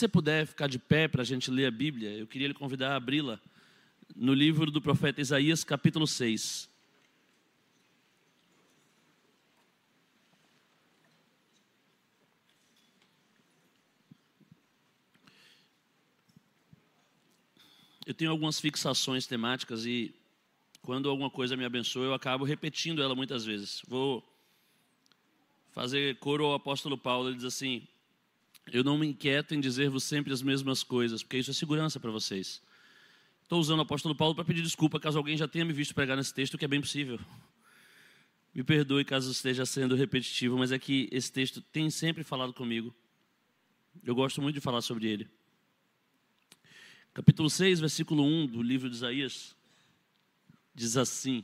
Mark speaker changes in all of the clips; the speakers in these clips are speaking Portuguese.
Speaker 1: você puder ficar de pé para a gente ler a Bíblia, eu queria lhe convidar a abri-la no livro do profeta Isaías, capítulo 6. Eu tenho algumas fixações temáticas e quando alguma coisa me abençoa, eu acabo repetindo ela muitas vezes. Vou fazer coro ao apóstolo Paulo, ele diz assim: eu não me inquieto em dizer-vos sempre as mesmas coisas, porque isso é segurança para vocês. Estou usando o apóstolo Paulo para pedir desculpa caso alguém já tenha me visto pregar nesse texto, que é bem possível. Me perdoe caso esteja sendo repetitivo, mas é que esse texto tem sempre falado comigo. Eu gosto muito de falar sobre ele. Capítulo 6, versículo 1 do livro de Isaías, diz assim.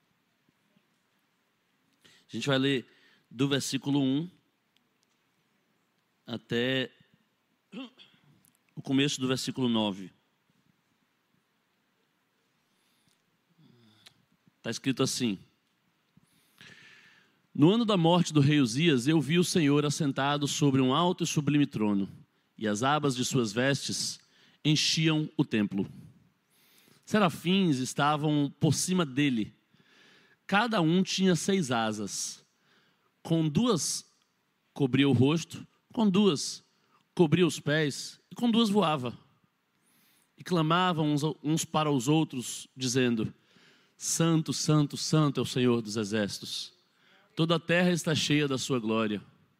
Speaker 1: A gente vai ler do versículo 1 até o começo do versículo 9. Está escrito assim: no ano da morte do rei Uzias, eu vi o Senhor assentado sobre um alto e sublime trono, e as abas de suas vestes enchiam o templo. Serafins estavam por cima dele. Cada um tinha 6 asas. Com 2 cobria o rosto, com 2 cobria os pés, e com 2 voava. E clamavam uns para os outros, dizendo: Santo, Santo, Santo é o Senhor dos exércitos. Toda a terra está cheia da sua glória.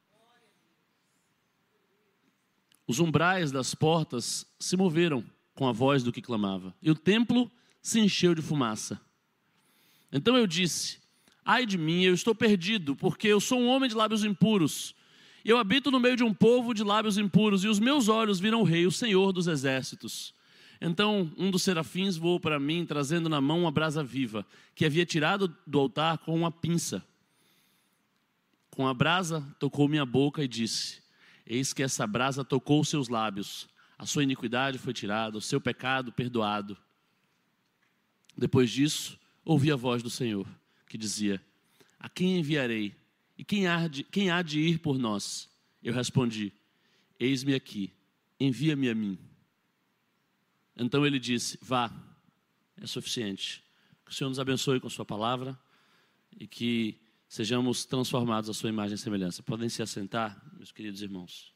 Speaker 1: Os umbrais das portas se moveram com a voz do que clamava, e o templo se encheu de fumaça. Então eu disse: ai de mim, eu estou perdido, porque eu sou um homem de lábios impuros. Eu habito no meio de um povo de lábios impuros, e os meus olhos viram o Rei, o Senhor dos exércitos. Então um dos serafins voou para mim, trazendo na mão uma brasa viva, que havia tirado do altar com uma pinça. Com a brasa tocou minha boca e disse: eis que essa brasa tocou os seus lábios, a sua iniquidade foi tirada, o seu pecado perdoado. Depois disso, ouvi a voz do Senhor, que dizia: a quem enviarei? E quem há de ir por nós? Eu respondi: eis-me aqui, envia-me a mim. Então ele disse: vá, é suficiente. Que o Senhor nos abençoe com sua palavra e que sejamos transformados à sua imagem e semelhança. Podem se assentar, meus queridos irmãos.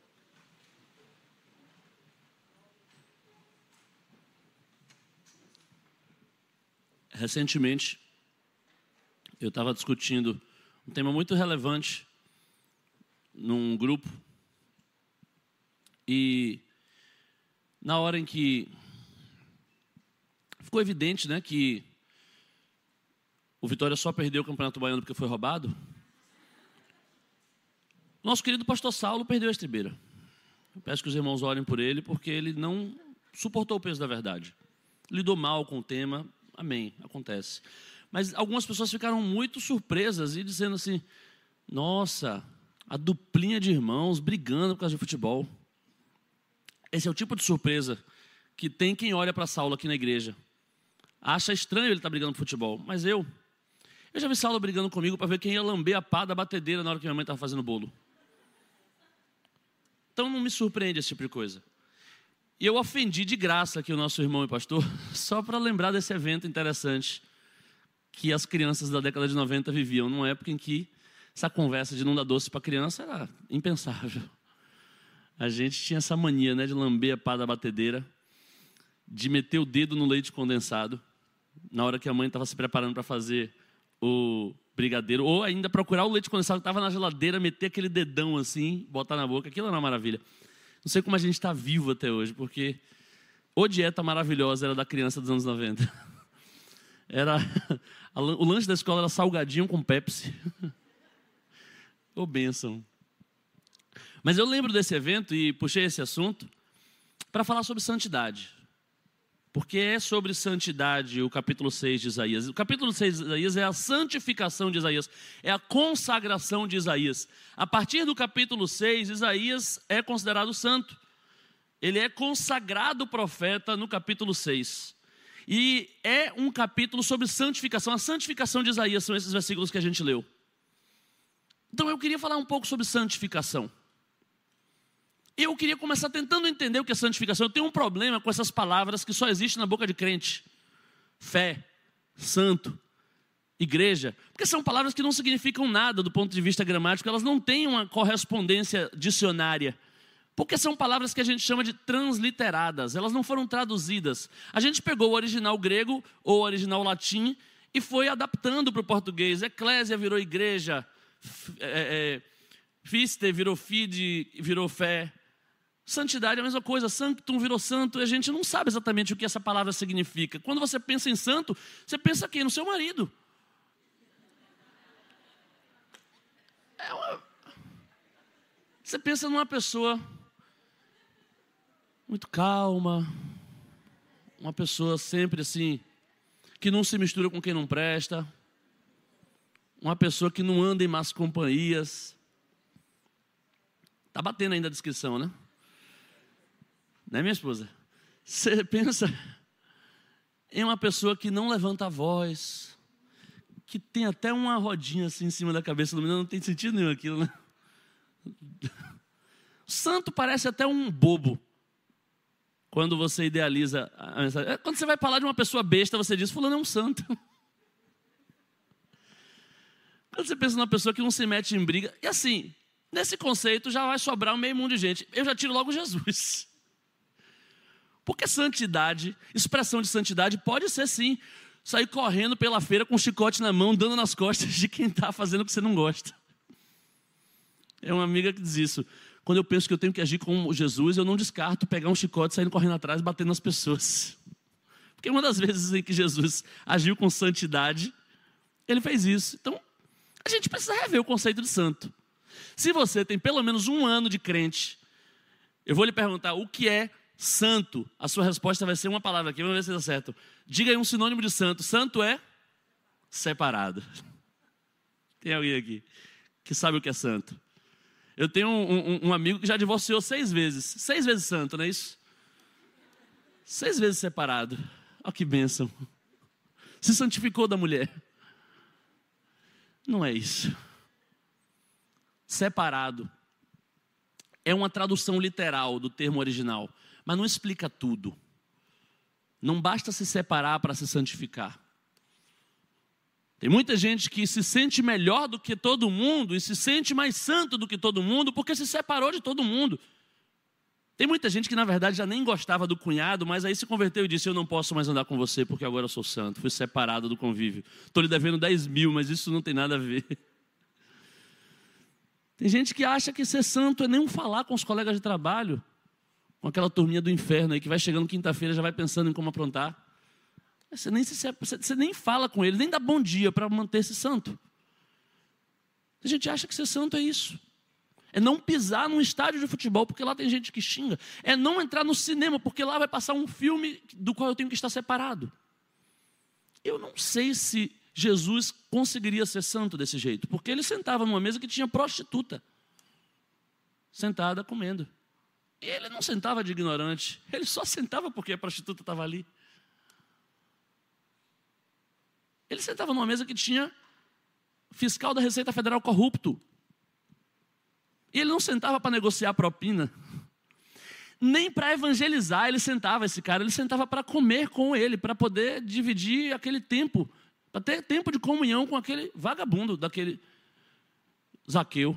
Speaker 1: Recentemente, eu estava discutindo um tema muito relevante num grupo. E na hora em que ficou evidente, né, que o Vitória só perdeu o Campeonato Baiano porque foi roubado, nosso querido pastor Saulo perdeu a estribeira. Eu peço que os irmãos orem por ele, porque ele não suportou o peso da verdade. Lidou mal com o tema, amém, acontece. Mas algumas pessoas ficaram muito surpresas e dizendo assim: nossa, a duplinha de irmãos brigando por causa de futebol. Esse é o tipo de surpresa que tem quem olha para Saulo aqui na igreja. Acha estranho ele estar brigando por futebol, mas eu já vi Saulo brigando comigo para ver quem ia lamber a pá da batedeira na hora que minha mãe estava fazendo bolo. Então não me surpreende esse tipo de coisa. E eu ofendi de graça aqui o nosso irmão e pastor, só para lembrar desse evento interessante que as crianças da década de 90 viviam, numa época em que essa conversa de não dar doce para criança era impensável. A gente tinha essa mania, né, de lamber a pá da batedeira, de meter o dedo no leite condensado, na hora que a mãe estava se preparando para fazer o brigadeiro, ou ainda procurar o leite condensado que estava na geladeira, meter aquele dedão assim, botar na boca. Aquilo era uma maravilha. Não sei como a gente está vivo até hoje, porque a dieta maravilhosa era da criança dos anos 90. O lanche da escola era salgadinho com Pepsi. Ô bênção. Mas eu lembro desse evento e puxei esse assunto para falar sobre santidade. Porque é sobre santidade o capítulo 6 de Isaías. O capítulo 6 de Isaías é a santificação de Isaías, é a consagração de Isaías. A partir do capítulo 6, Isaías é considerado santo. Ele é consagrado profeta no capítulo 6. E é um capítulo sobre santificação. A santificação de Isaías são esses versículos que a gente leu. Então eu queria falar um pouco sobre santificação. E eu queria começar tentando entender o que é santificação. Eu tenho um problema com essas palavras que só existem na boca de crente. Fé, santo, igreja. Porque são palavras que não significam nada do ponto de vista gramático. Elas não têm uma correspondência dicionária. Porque são palavras que a gente chama de transliteradas. Elas não foram traduzidas. A gente pegou o original grego ou o original latim e foi adaptando para o português. Eclésia virou igreja. Fiste virou fide, virou fé. Santidade é a mesma coisa, sanctum virou santo, e a gente não sabe exatamente o que essa palavra significa. Quando você pensa em santo, você pensa quem? No seu marido. Você pensa numa pessoa muito calma, uma pessoa sempre assim, que não se mistura com quem não presta, uma pessoa que não anda em más companhias. Está batendo ainda a descrição, né? Né, minha esposa? Você pensa em uma pessoa que não levanta a voz, que tem até uma rodinha assim em cima da cabeça do menino, não tem sentido nenhum aquilo, né? O santo parece até um bobo quando você idealiza a mensagem. Quando você vai falar de uma pessoa besta, você diz, fulano é um santo. Quando você pensa numa pessoa que não se mete em briga, e assim, nesse conceito já vai sobrar um meio mundo de gente. Eu já tiro logo Jesus. Porque santidade, expressão de santidade pode ser sim, sair correndo pela feira com um chicote na mão, dando nas costas de quem está fazendo o que você não gosta. É uma amiga que diz isso. Quando eu penso que eu tenho que agir como Jesus, eu não descarto pegar um chicote, saindo correndo atrás e batendo nas pessoas. Porque uma das vezes em que Jesus agiu com santidade, ele fez isso. Então, a gente precisa rever o conceito de santo. Se você tem pelo menos um ano de crente, eu vou lhe perguntar o que é santo. A sua resposta vai ser uma palavra aqui, vamos ver se dá certo. Diga aí um sinônimo de santo. Santo é separado. Tem alguém aqui que sabe o que é santo? Eu tenho um amigo que já divorciou 6 vezes. 6 vezes santo, não é isso? 6 vezes separado. Olha que bênção. Se santificou da mulher. Não é isso. Separado é uma tradução literal do termo original, mas não explica tudo. Não basta se separar para se santificar. Tem muita gente que se sente melhor do que todo mundo e se sente mais santo do que todo mundo porque se separou de todo mundo. Tem muita gente que na verdade já nem gostava do cunhado, mas aí se converteu e disse, eu não posso mais andar com você porque agora eu sou santo, fui separado do convívio. Estou lhe devendo 10 mil, mas isso não tem nada a ver. Tem gente que acha que ser santo é nem falar com os colegas de trabalho, com aquela turminha do inferno aí que vai chegando quinta-feira e já vai pensando em como aprontar. Você nem fala com ele, nem dá bom dia para manter-se santo. A gente acha que ser santo é isso. É não pisar num estádio de futebol, porque lá tem gente que xinga. É não entrar no cinema, porque lá vai passar um filme do qual eu tenho que estar separado. Eu não sei se Jesus conseguiria ser santo desse jeito, porque ele sentava numa mesa que tinha prostituta sentada comendo. E ele não sentava de ignorante, ele só sentava porque a prostituta estava ali. Ele sentava numa mesa que tinha fiscal da Receita Federal corrupto. E ele não sentava para negociar propina. Nem para evangelizar ele sentava, esse cara. Ele sentava para comer com ele, para poder dividir aquele tempo. Para ter tempo de comunhão com aquele vagabundo, daquele Zaqueu.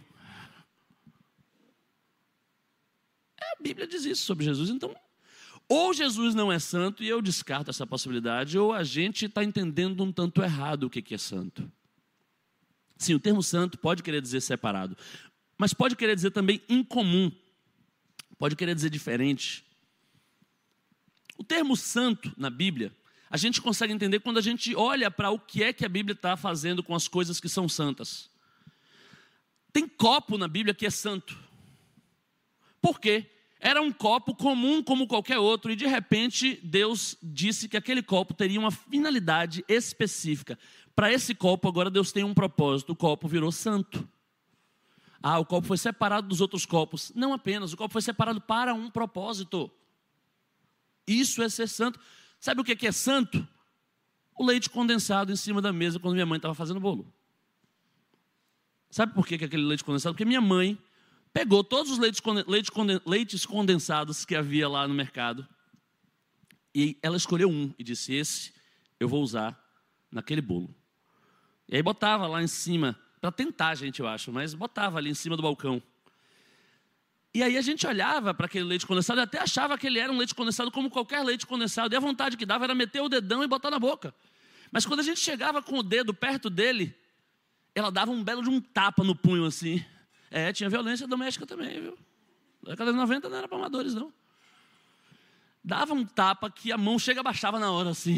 Speaker 1: A Bíblia diz isso sobre Jesus. Então, ou Jesus não é santo, e eu descarto essa possibilidade, ou a gente está entendendo um tanto errado o que é santo. Sim, o termo santo pode querer dizer separado, mas pode querer dizer também incomum, pode querer dizer diferente. O termo santo na Bíblia, a gente consegue entender quando a gente olha para o que é que a Bíblia está fazendo com as coisas que são santas. Tem copo na Bíblia que é santo. Por quê? Era um copo comum como qualquer outro e de repente Deus disse que aquele copo teria uma finalidade específica. Para esse copo agora Deus tem um propósito, o copo virou santo. Ah, o copo foi separado dos outros copos. Não apenas, o copo foi separado para um propósito. Isso é ser santo. Sabe o que é santo? O leite condensado em cima da mesa quando minha mãe estava fazendo bolo. Sabe por que aquele leite condensado? Porque minha mãe pegou todos os leites condensados que havia lá no mercado, e ela escolheu um e disse: esse eu vou usar naquele bolo. E aí botava lá em cima, para tentar, gente, eu acho, mas botava ali em cima do balcão. E aí a gente olhava para aquele leite condensado e até achava que ele era um leite condensado como qualquer leite condensado. E a vontade que dava era meter o dedão e botar na boca. Mas quando a gente chegava com o dedo perto dele, ela dava um belo de um tapa no punho assim. Tinha violência doméstica também, viu? Na década de 90 não era para amadores, não. Dava um tapa que a mão baixava na hora assim.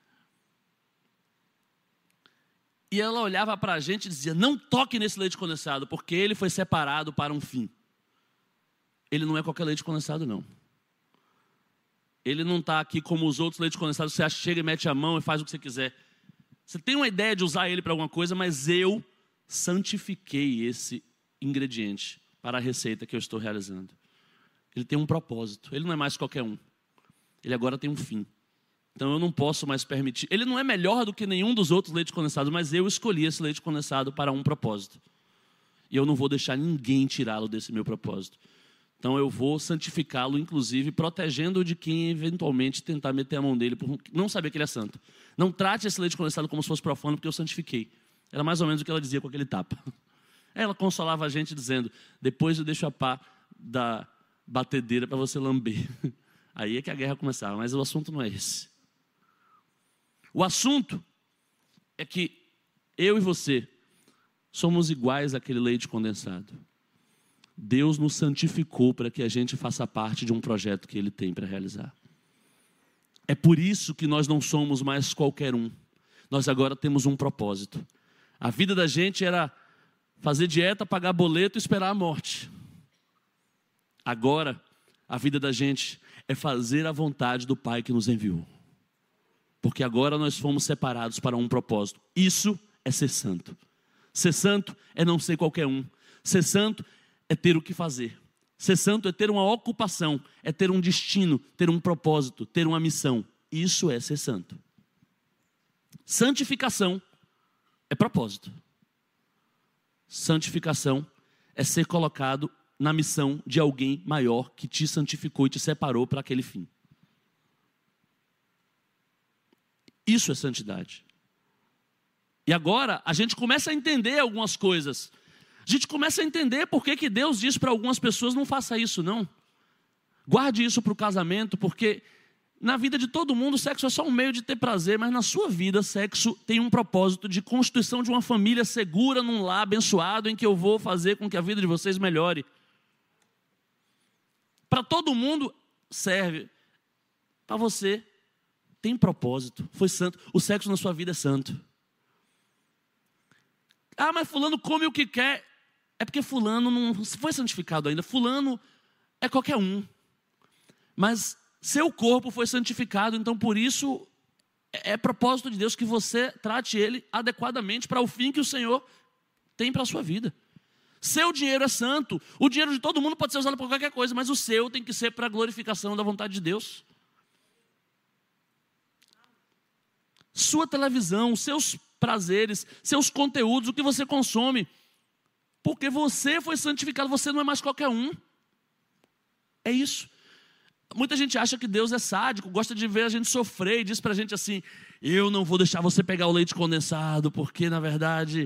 Speaker 1: E ela olhava para a gente e dizia: não toque nesse leite condensado, porque ele foi separado para um fim. Ele não é qualquer leite condensado, não. Ele não está aqui como os outros leites condensados, você chega e mete a mão e faz o que você quiser. Você tem uma ideia de usar ele para alguma coisa, mas eu santifiquei esse ingrediente para a receita que eu estou realizando. Ele tem um propósito, ele não é mais qualquer um. Ele agora tem um fim. Então eu não posso mais permitir. Ele não é melhor do que nenhum dos outros leites condensados, mas eu escolhi esse leite condensado para um propósito. E eu não vou deixar ninguém tirá-lo desse meu propósito. Então eu vou santificá-lo, inclusive, protegendo-o de quem eventualmente tentar meter a mão dele por não saber que ele é santo. Não trate esse leite condensado como se fosse profano, porque eu santifiquei. Era mais ou menos o que ela dizia com aquele tapa. Ela consolava a gente dizendo: depois eu deixo a pá da batedeira para você lamber. Aí é que a guerra começava, mas o assunto não é esse. O assunto é que eu e você somos iguais àquele leite condensado. Deus nos santificou para que a gente faça parte de um projeto que Ele tem para realizar. É por isso que nós não somos mais qualquer um. Nós agora temos um propósito. A vida da gente era fazer dieta, pagar boleto e esperar a morte. Agora, a vida da gente é fazer a vontade do Pai que nos enviou. Porque agora nós fomos separados para um propósito. Isso é ser santo. Ser santo é não ser qualquer um. Ser santo é ter o que fazer. Ser santo é ter uma ocupação, é ter um destino, ter um propósito, ter uma missão. Isso é ser santo. Santificação é propósito. Santificação é ser colocado na missão de alguém maior que te santificou e te separou para aquele fim. Isso é santidade. E agora a gente começa a entender algumas coisas. A gente começa a entender por que Deus diz para algumas pessoas: não faça isso, não. Guarde isso para o casamento, porque na vida de todo mundo o sexo é só um meio de ter prazer, mas na sua vida sexo tem um propósito de constituição de uma família segura, num lar abençoado, em que eu vou fazer com que a vida de vocês melhore. Para todo mundo serve. Para você tem propósito, foi santo. O sexo na sua vida é santo. Ah, mas fulano come o que quer. É porque fulano não foi santificado ainda. Fulano é qualquer um. Mas seu corpo foi santificado, então por isso é propósito de Deus que você trate ele adequadamente para o fim que o Senhor tem para a sua vida. Seu dinheiro é santo. O dinheiro de todo mundo pode ser usado para qualquer coisa, mas o seu tem que ser para a glorificação da vontade de Deus. Sua televisão, seus prazeres, seus conteúdos, o que você consome, porque você foi santificado, você não é mais qualquer um. É isso. Muita gente acha que Deus é sádico, gosta de ver a gente sofrer e diz pra gente assim: eu não vou deixar você pegar o leite condensado, porque na verdade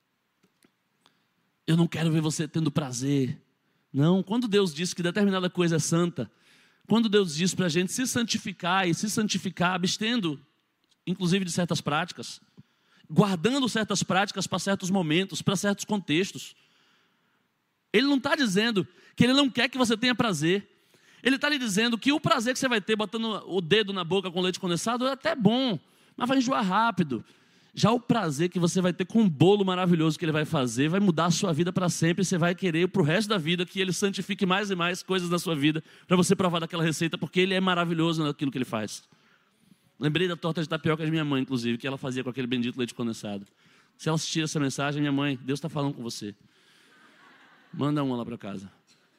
Speaker 1: eu não quero ver você tendo prazer. Não, quando Deus diz que determinada coisa é santa, quando Deus diz pra gente se santificar e se santificar abstendo inclusive de certas práticas, guardando certas práticas para certos momentos, para certos contextos. Ele não está dizendo que Ele não quer que você tenha prazer. Ele está lhe dizendo que o prazer que você vai ter botando o dedo na boca com leite condensado é até bom, mas vai enjoar rápido. Já o prazer que você vai ter com um bolo maravilhoso que Ele vai fazer, vai mudar a sua vida para sempre. Você vai querer para o resto da vida que Ele santifique mais e mais coisas na sua vida para você provar daquela receita, porque Ele é maravilhoso naquilo que Ele faz. Lembrei da torta de tapioca de minha mãe, inclusive, que ela fazia com aquele bendito leite condensado. Se ela assistir essa mensagem: minha mãe, Deus está falando com você. Manda uma lá para casa.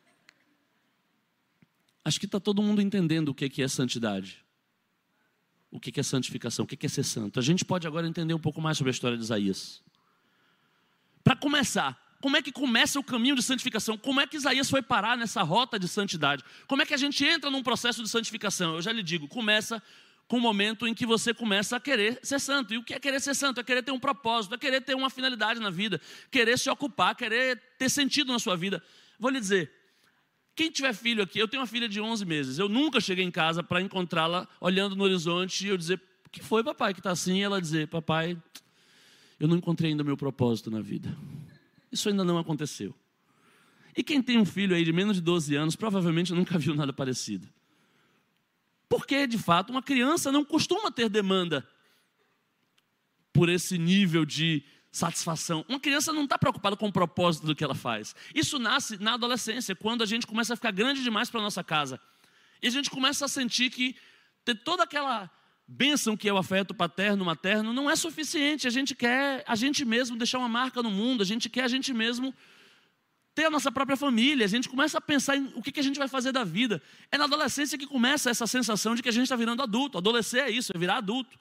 Speaker 1: Acho que está todo mundo entendendo o que é santidade. O que é santificação, o que é ser santo. A gente pode agora entender um pouco mais sobre a história de Isaías. Para começar, como é que começa o caminho de santificação? Como é que Isaías foi parar nessa rota de santidade? Como é que a gente entra num processo de santificação? Eu já lhe digo, começa com o momento em que você começa a querer ser santo. E o que é querer ser santo? É querer ter um propósito, é querer ter uma finalidade na vida, querer se ocupar, querer ter sentido na sua vida. Vou lhe dizer, quem tiver filho aqui, eu tenho uma filha de 11 meses, eu nunca cheguei em casa para encontrá-la olhando no horizonte e eu dizer, o que foi, papai, que está assim? E ela dizer, papai, eu não encontrei ainda o meu propósito na vida. Isso ainda não aconteceu. E quem tem um filho aí de menos de 12 anos, provavelmente nunca viu nada parecido. Porque, de fato, uma criança não costuma ter demanda por esse nível de satisfação. Uma criança não está preocupada com o propósito do que ela faz. Isso nasce na adolescência, quando a gente começa a ficar grande demais para a nossa casa. E a gente começa a sentir que ter toda aquela bênção que é o afeto paterno, materno, não é suficiente. A gente quer a gente mesmo deixar uma marca no mundo, a gente quer a gente mesmo ter a nossa própria família, a gente começa a pensar em o que a gente vai fazer da vida. É na adolescência que começa essa sensação de que a gente está virando adulto. Adolescer é isso, é virar adulto.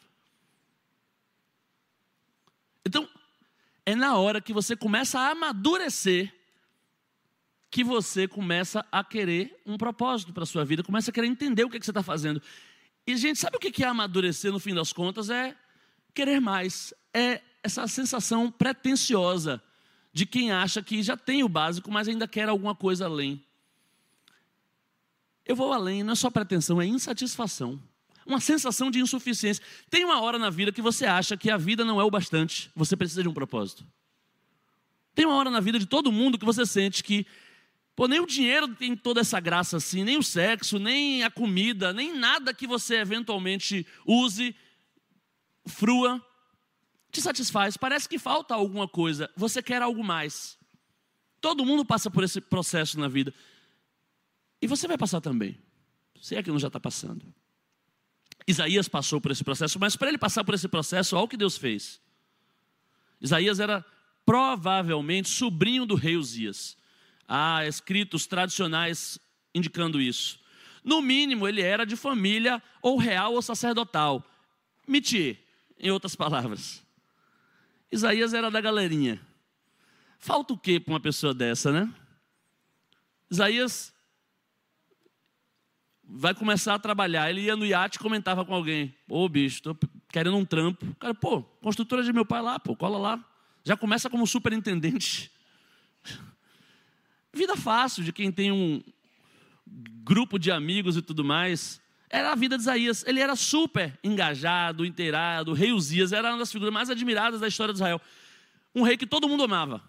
Speaker 1: Então, é na hora que você começa a amadurecer que você começa a querer um propósito para a sua vida, começa a querer entender o que você está fazendo. E, gente, sabe o que é amadurecer no fim das contas? É querer mais. É essa sensação pretensiosa de quem acha que já tem o básico, mas ainda quer alguma coisa além. Eu vou além, não é só pretensão, é insatisfação. Uma sensação de insuficiência. Tem uma hora na vida que você acha que a vida não é o bastante, você precisa de um propósito. Tem uma hora na vida de todo mundo que você sente que nem o dinheiro tem toda essa graça assim, nem o sexo, nem a comida, nem nada que você eventualmente use, frua, te satisfaz. Parece que falta alguma coisa, você quer algo mais. Todo mundo passa por esse processo na vida. E você vai passar também. Se é que não já está passando. Isaías passou por esse processo, mas para ele passar por esse processo, olha o que Deus fez. Isaías era provavelmente sobrinho do rei Uzias. Há escritos tradicionais indicando isso. No mínimo, ele era de família ou real ou sacerdotal. Métier, em outras palavras. Isaías era da galerinha. Falta o quê para uma pessoa dessa, né? Isaías vai começar a trabalhar. Ele ia no iate e comentava com alguém. Ô, bicho, estou querendo um trampo. O cara, construtora de meu pai lá, cola lá. Já começa como superintendente. Vida fácil de quem tem um grupo de amigos e tudo mais. Era a vida de Isaías. Ele era super engajado, inteirado. O rei Uzias era uma das figuras mais admiradas da história de Israel. Um rei que todo mundo amava.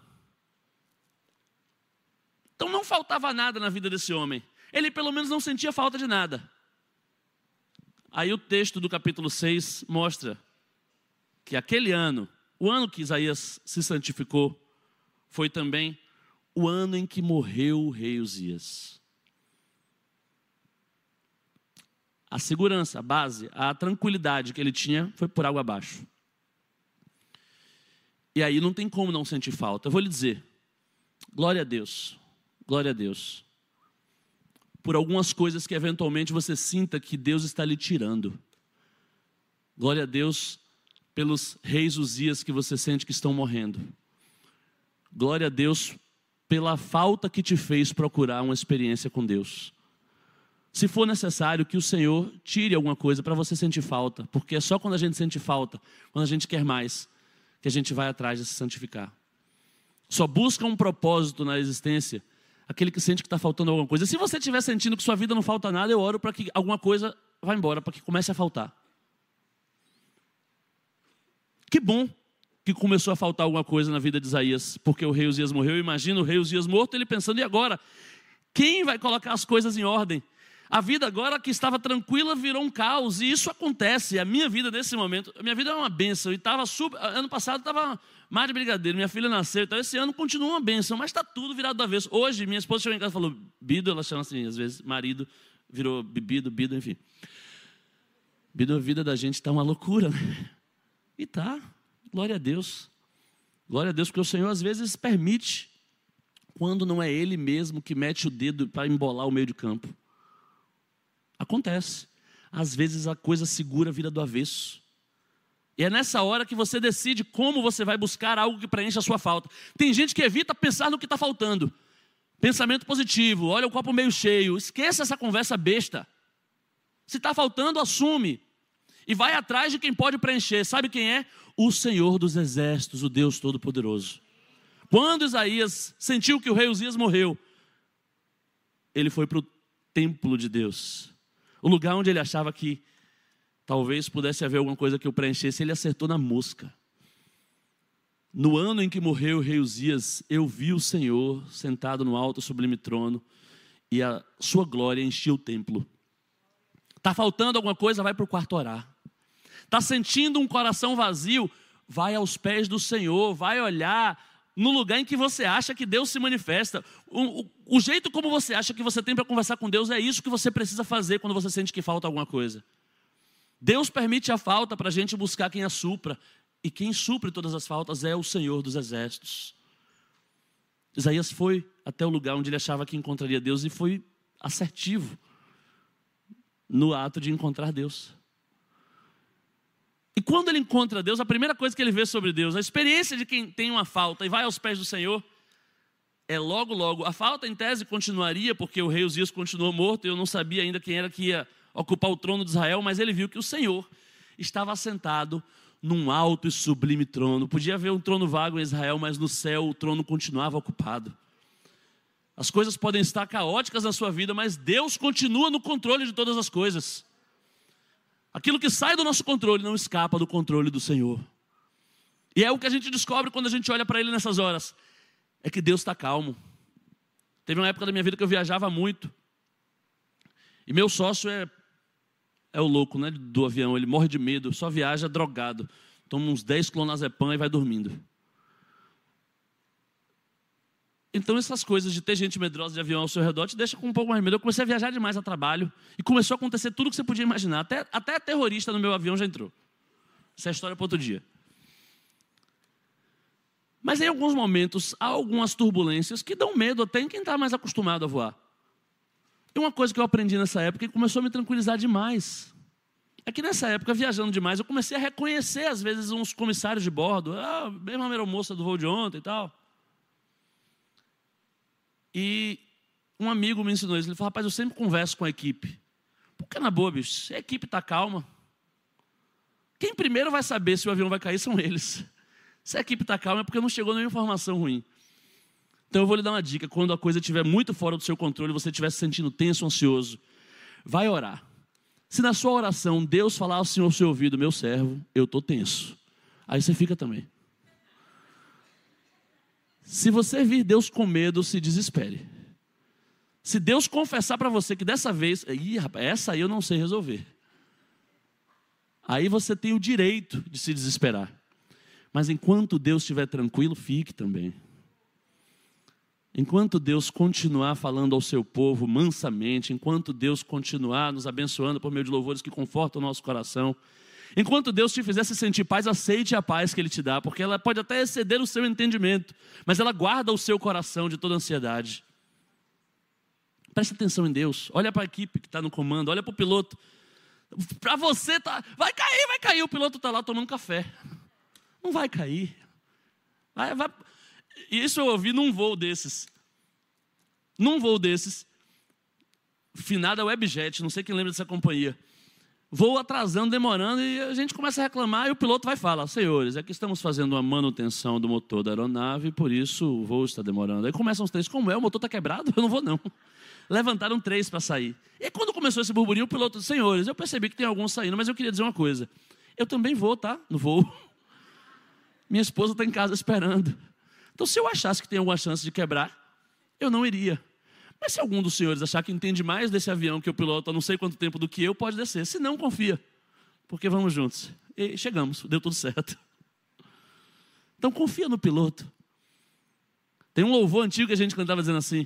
Speaker 1: Então não faltava nada na vida desse homem. Ele pelo menos não sentia falta de nada. Aí o texto do capítulo 6 mostra que aquele ano, o ano que Isaías se santificou, foi também o ano em que morreu o rei Uzias. A segurança, a base, a tranquilidade que ele tinha foi por água abaixo. E aí não tem como não sentir falta. Eu vou lhe dizer, glória a Deus, por algumas coisas que eventualmente você sinta que Deus está lhe tirando. Glória a Deus pelos reis Uzias que você sente que estão morrendo. Glória a Deus pela falta que te fez procurar uma experiência com Deus. Se for necessário que o Senhor tire alguma coisa para você sentir falta, porque é só quando a gente sente falta, quando a gente quer mais, que a gente vai atrás de se santificar. Só busca um propósito na existência aquele que sente que está faltando alguma coisa. Se você estiver sentindo que sua vida não falta nada, eu oro para que alguma coisa vá embora, para que comece a faltar. Que bom que começou a faltar alguma coisa na vida de Isaías, porque o rei Uzias morreu. Eu imagino o rei Uzias morto, ele pensando, e agora? Quem vai colocar as coisas em ordem? A vida agora que estava tranquila virou um caos, e isso acontece. A minha vida nesse momento, a minha vida é uma bênção, e estava ano passado estava mar de brigadeiro, minha filha nasceu, então esse ano continua uma bênção, mas está tudo virado do avesso. Hoje, minha esposa chegou em casa e falou, Bido, ela chama assim, às vezes, marido, virou Bibido, Bido, enfim. Bido, a vida da gente está uma loucura, né? E tá, glória a Deus, porque o Senhor às vezes permite, quando não é Ele mesmo que mete o dedo para embolar o meio de campo. Acontece. Às vezes a coisa segura vira do avesso. E é nessa hora que você decide como você vai buscar algo que preencha a sua falta. Tem gente que evita pensar no que está faltando. Pensamento positivo, olha o copo meio cheio. Esqueça essa conversa besta. Se está faltando, assume. E vai atrás de quem pode preencher. Sabe quem é? O Senhor dos Exércitos, o Deus Todo-Poderoso. Quando Isaías sentiu que o rei Uzias morreu, ele foi para o templo de Deus. O lugar onde ele achava que talvez pudesse haver alguma coisa que o preenchesse. Ele acertou na mosca. No ano em que morreu o rei Uzias, eu vi o Senhor sentado no alto sublime trono, e a sua glória enchia o templo. Está faltando alguma coisa? Vai para o quarto orar. Está sentindo um coração vazio? Vai aos pés do Senhor, vai olhar no lugar em que você acha que Deus se manifesta. O jeito como você acha que você tem para conversar com Deus é isso que você precisa fazer quando você sente que falta alguma coisa. Deus permite a falta para a gente buscar quem a supra. E quem supre todas as faltas é o Senhor dos Exércitos. Isaías foi até o lugar onde ele achava que encontraria Deus e foi assertivo no ato de encontrar Deus. E quando ele encontra Deus, a primeira coisa que ele vê sobre Deus, a experiência de quem tem uma falta e vai aos pés do Senhor, é logo, a falta em tese continuaria, porque o rei Uzias continuou morto, e eu não sabia ainda quem era que ia ocupar o trono de Israel, mas ele viu que o Senhor estava assentado num alto e sublime trono. Podia haver um trono vago em Israel, mas no céu o trono continuava ocupado. As coisas podem estar caóticas na sua vida, mas Deus continua no controle de todas as coisas. Aquilo que sai do nosso controle não escapa do controle do Senhor. E é o que a gente descobre quando a gente olha para Ele nessas horas. É que Deus está calmo. Teve uma época da minha vida que eu viajava muito. E meu sócio é o louco, né, do avião. Ele morre de medo, só viaja drogado. Toma uns 10 clonazepam e vai dormindo. Então essas coisas de ter gente medrosa de avião ao seu redor te deixa com um pouco mais de medo. Eu comecei a viajar demais a trabalho e começou a acontecer tudo que você podia imaginar. Até terrorista no meu avião já entrou. Essa é a história para outro dia. Mas em alguns momentos há algumas turbulências que dão medo até em quem está mais acostumado a voar. E uma coisa que eu aprendi nessa época e começou a me tranquilizar demais é que nessa época, viajando demais, eu comecei a reconhecer às vezes uns comissários de bordo. Mesmo a aeromoça do voo de ontem e tal. E um amigo me ensinou isso. Ele falou: rapaz, eu sempre converso com a equipe. Porque na boa, bicho, se a equipe está calma, quem primeiro vai saber se o avião vai cair são eles. Se a equipe está calma é porque não chegou nenhuma informação ruim. Então eu vou lhe dar uma dica. Quando a coisa estiver muito fora do seu controle, você estiver se sentindo tenso, ansioso, vai orar. Se na sua oração Deus falar assim ao seu ouvido: meu servo, eu estou tenso, aí você fica também. Se você vir Deus com medo, se desespere. Se Deus confessar para você que dessa vez, rapaz, essa aí eu não sei resolver, aí você tem o direito de se desesperar. Mas enquanto Deus estiver tranquilo, fique também. Enquanto Deus continuar falando ao seu povo mansamente, enquanto Deus continuar nos abençoando por meio de louvores que confortam o nosso coração, enquanto Deus te fizer se sentir paz, aceite a paz que Ele te dá, porque ela pode até exceder o seu entendimento, mas ela guarda o seu coração de toda ansiedade. Preste atenção em Deus. Olha para a equipe que está no comando, olha para o piloto. Para você, vai cair, o piloto está lá tomando café. Não vai cair. Vai. Isso eu ouvi num voo desses. Finada Webjet, não sei quem lembra dessa companhia. Voo atrasando, demorando, e a gente começa a reclamar, e o piloto vai falar: senhores, aqui estamos fazendo uma manutenção do motor da aeronave, por isso o voo está demorando. Aí começam os três: como é? O motor está quebrado? Eu não vou não. Levantaram 3 para sair. E quando começou esse burburinho, o piloto: senhores, eu percebi que tem alguns saindo, mas eu queria dizer uma coisa. Eu também vou, tá? No voo. Minha esposa está em casa esperando. Então, se eu achasse que tem alguma chance de quebrar, eu não iria. Mas se algum dos senhores achar que entende mais desse avião que o piloto há não sei quanto tempo do que eu, pode descer. Se não, confia, porque vamos juntos. E chegamos, deu tudo certo. Então, confia no piloto. Tem um louvor antigo que a gente cantava dizendo assim: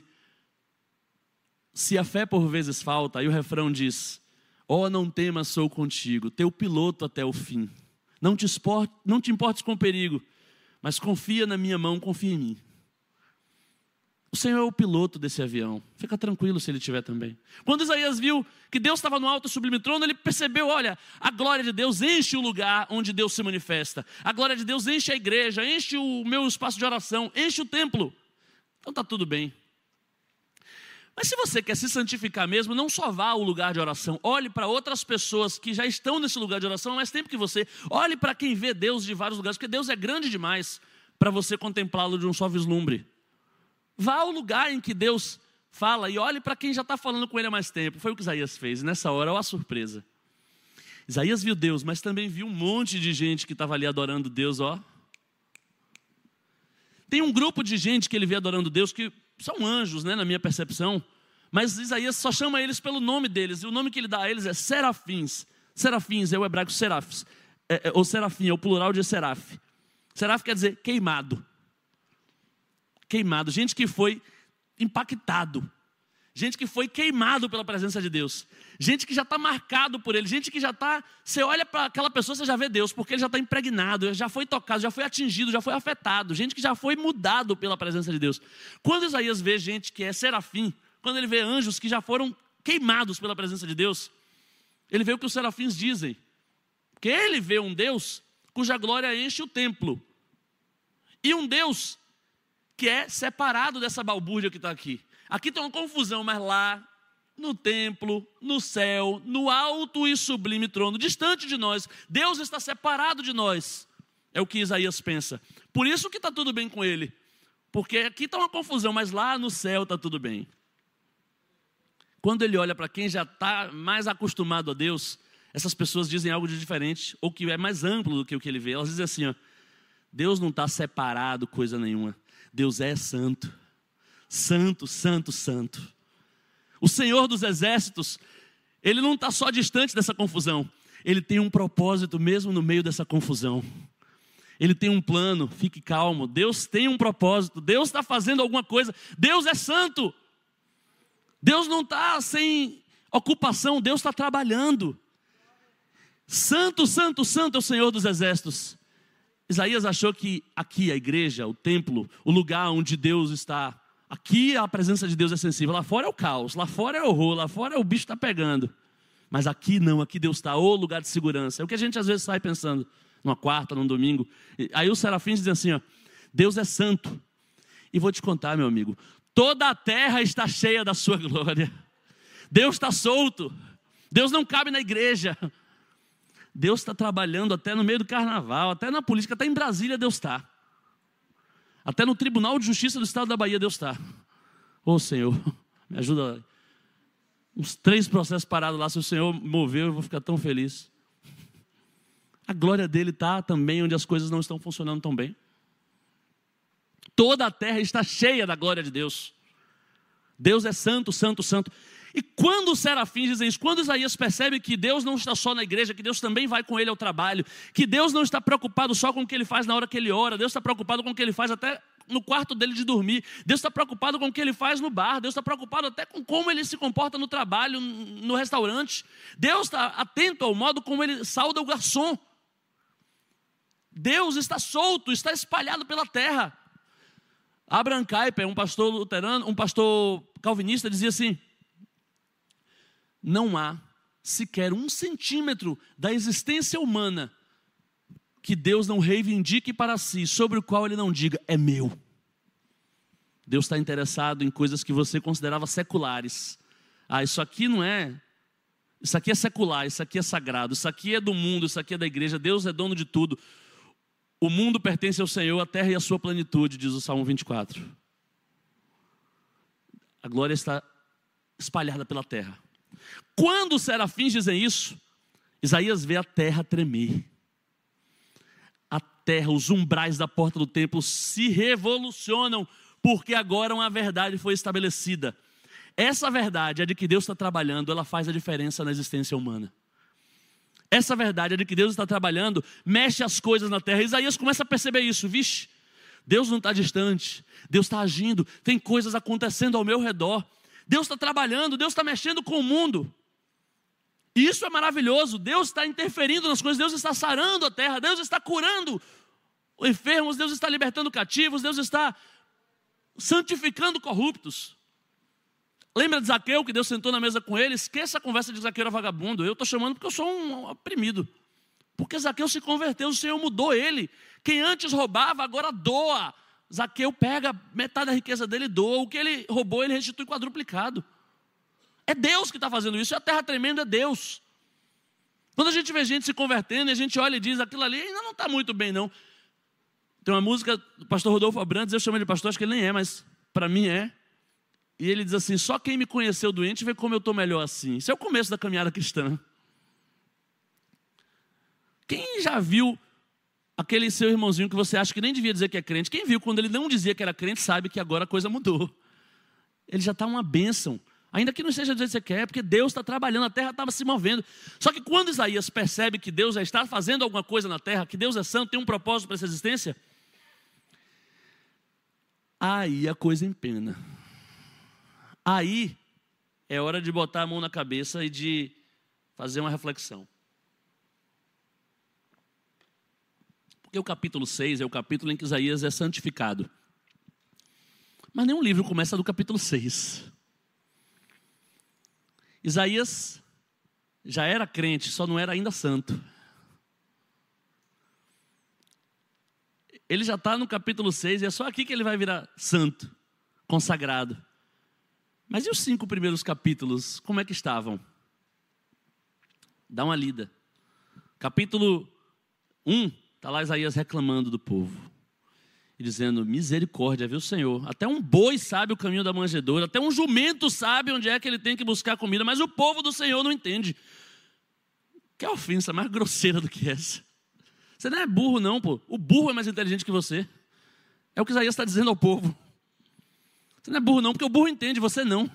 Speaker 1: se a fé por vezes falta, aí o refrão diz: ó, não temas, sou contigo, teu piloto até o fim. Não te importes com o perigo, mas confia na minha mão, confia em mim. O Senhor é o piloto desse avião. Fica tranquilo se ele estiver também. Quando Isaías viu que Deus estava no alto e sublime trono, ele percebeu, olha, a glória de Deus enche o lugar onde Deus se manifesta. A glória de Deus enche a igreja, enche o meu espaço de oração, enche o templo. Então está tudo bem. Mas se você quer se santificar mesmo, não só vá ao lugar de oração. Olhe para outras pessoas que já estão nesse lugar de oração há mais tempo que você. Olhe para quem vê Deus de vários lugares, porque Deus é grande demais para você contemplá-lo de um só vislumbre. Vá ao lugar em que Deus fala e olhe para quem já está falando com ele há mais tempo. Foi o que Isaías fez. E nessa hora, olha a surpresa. Isaías viu Deus, mas também viu um monte de gente que estava ali adorando Deus, ó. Tem um grupo de gente que ele vê adorando Deus que são anjos, né, na minha percepção. Mas Isaías só chama eles pelo nome deles. E o nome que ele dá a eles é serafins. Serafins é o hebraico serafs. Ou serafim, é o plural de seraf. Seraf quer dizer queimado. Queimado, gente que foi impactado, gente que foi queimado pela presença de Deus, gente que já está marcado por ele, gente que já está, você olha para aquela pessoa, você já vê Deus, porque ele já está impregnado, já foi tocado, já foi atingido, já foi afetado, gente que já foi mudado pela presença de Deus. Quando Isaías vê gente que é serafim, quando ele vê anjos que já foram queimados pela presença de Deus, ele vê o que os serafins dizem, porque ele vê um Deus cuja glória enche o templo, e um Deus que é separado dessa balbúrdia que está aqui. Aqui tem uma confusão, mas lá, no templo, no céu, no alto e sublime trono, distante de nós, Deus está separado de nós. É o que Isaías pensa. Por isso que está tudo bem com ele. Porque aqui está uma confusão, mas lá no céu está tudo bem. Quando ele olha para quem já está mais acostumado a Deus, essas pessoas dizem algo de diferente, ou que é mais amplo do que o que ele vê. Elas dizem assim, ó, Deus não está separado coisa nenhuma. Deus é santo, santo, santo, santo. O Senhor dos exércitos, ele não está só distante dessa confusão. Ele tem um propósito mesmo no meio dessa confusão. Ele tem um plano, fique calmo. Deus tem um propósito, Deus está fazendo alguma coisa. Deus é santo. Deus não está sem ocupação, Deus está trabalhando. Santo, santo, santo é o Senhor dos exércitos. Isaías achou que aqui a igreja, o templo, o lugar onde Deus está, aqui a presença de Deus é sensível. Lá fora é o caos, lá fora é o horror, lá fora o bicho está pegando. Mas aqui não, aqui Deus está, o lugar de segurança. É o que a gente às vezes sai pensando, numa quarta, num domingo. Aí os serafins dizem assim, ó, Deus é santo. E vou te contar, meu amigo, toda a terra está cheia da sua glória. Deus está solto, Deus não cabe na igreja. Deus está trabalhando até no meio do carnaval, até na política, até em Brasília Deus está. Até no Tribunal de Justiça do Estado da Bahia Deus está. Ô Senhor, me ajuda. Uns 3 processos parados lá, se o Senhor mover, eu vou ficar tão feliz. A glória dele está também onde as coisas não estão funcionando tão bem. Toda a terra está cheia da glória de Deus. Deus é santo, santo, santo. E quando os serafins dizem isso, quando Isaías percebe que Deus não está só na igreja, que Deus também vai com ele ao trabalho, que Deus não está preocupado só com o que ele faz na hora que ele ora, Deus está preocupado com o que ele faz até no quarto dele de dormir, Deus está preocupado com o que ele faz no bar, Deus está preocupado até com como ele se comporta no trabalho, no restaurante, Deus está atento ao modo como ele sauda o garçom. Deus está solto, está espalhado pela terra. Abraham Kuyper, um pastor luterano, um pastor calvinista, dizia assim: não há sequer 1 centímetro da existência humana que Deus não reivindique para si, sobre o qual ele não diga, é meu. Deus está interessado em coisas que você considerava seculares. Ah, isso aqui não é, isso aqui é secular, isso aqui é sagrado, isso aqui é do mundo, isso aqui é da igreja, Deus é dono de tudo. O mundo pertence ao Senhor, a terra e a sua plenitude, diz o Salmo 24. A glória está espalhada pela terra. Quando os serafins dizem isso, Isaías vê a terra tremer. A terra, os umbrais da porta do templo se revolucionam, porque agora uma verdade foi estabelecida. Essa verdade é de que Deus está trabalhando, ela faz a diferença na existência humana. Essa verdade é de que Deus está trabalhando, mexe as coisas na terra. Isaías começa a perceber isso. Vixe, Deus não está distante, Deus está agindo, tem coisas acontecendo ao meu redor. Deus está trabalhando, Deus está mexendo com o mundo. E isso é maravilhoso. Deus está interferindo nas coisas, Deus está sarando a terra, Deus está curando enfermos, Deus está libertando cativos, Deus está santificando corruptos. Lembra de Zaqueu, que Deus sentou na mesa com ele? Esqueça a conversa de Zaqueu era vagabundo. Eu estou chamando porque eu sou um oprimido. Porque Zaqueu se converteu, o Senhor mudou ele. Quem antes roubava, agora doa. Zaqueu pega metade da riqueza dele e doa. O que ele roubou, ele restitui quadruplicado. É Deus que está fazendo isso. E a terra tremenda é Deus. Quando a gente vê gente se convertendo, e a gente olha e diz, aquilo ali ainda não está muito bem, não. Tem uma música do pastor Rodolfo Abrantes, eu chamo ele de pastor, acho que ele nem é, mas para mim é. E ele diz assim, só quem me conheceu doente vê como eu estou melhor assim. Isso é o começo da caminhada cristã. Quem já viu aquele seu irmãozinho que você acha que nem devia dizer que é crente? Quem viu quando ele não dizia que era crente, sabe que agora a coisa mudou. Ele já está uma bênção. Ainda que não seja do jeito que você quer, porque Deus está trabalhando, a terra estava se movendo. Só que quando Isaías percebe que Deus já está fazendo alguma coisa na terra, que Deus é santo, tem um propósito para essa existência, aí a coisa empena. Aí é hora de botar a mão na cabeça e de fazer uma reflexão. Porque o capítulo 6 é o capítulo em que Isaías é santificado. Mas nenhum livro começa do capítulo 6. Isaías já era crente, só não era ainda santo. Ele já está no capítulo 6 e é só aqui que ele vai virar santo, consagrado. Mas e os 5 primeiros capítulos, como é que estavam? Dá uma lida. Capítulo 1, está lá Isaías reclamando do povo. E dizendo, misericórdia, viu, Senhor? Até um boi sabe o caminho da manjedoura, até um jumento sabe onde é que ele tem que buscar comida, mas o povo do Senhor não entende. Que ofensa mais grosseira do que essa. Você não é burro não, pô. O burro é mais inteligente que você. É o que Isaías está dizendo ao povo. Você não é burro não, porque o burro entende, você não.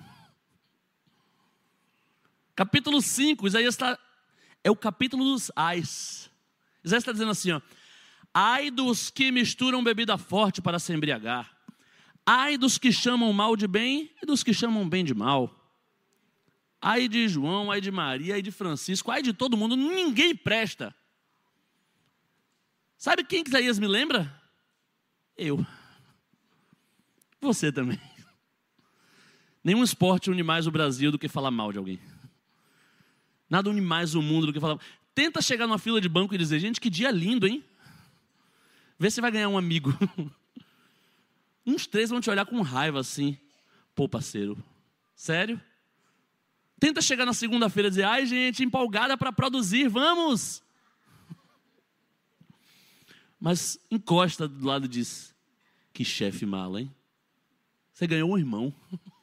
Speaker 1: Capítulo 5, Isaías está... É o capítulo dos ais. Isaías está dizendo assim, ó. Ai dos que misturam bebida forte para se embriagar. Ai dos que chamam mal de bem e dos que chamam bem de mal. Ai de João, ai de Maria, ai de Francisco, ai de todo mundo, ninguém presta. Sabe quem que Isaías me lembra? Eu. Você também. Nenhum esporte une mais o Brasil do que falar mal de alguém. Nada une mais o mundo do que falar mal. Tenta chegar numa fila de banco e dizer, gente, que dia lindo, hein? Vê se vai ganhar um amigo. Uns 3 vão te olhar com raiva assim. Pô, parceiro, sério? Tenta chegar na segunda-feira e dizer, ai gente, empolgada para produzir, vamos! Mas encosta do lado e diz, que chefe mala, hein? Você ganhou um irmão.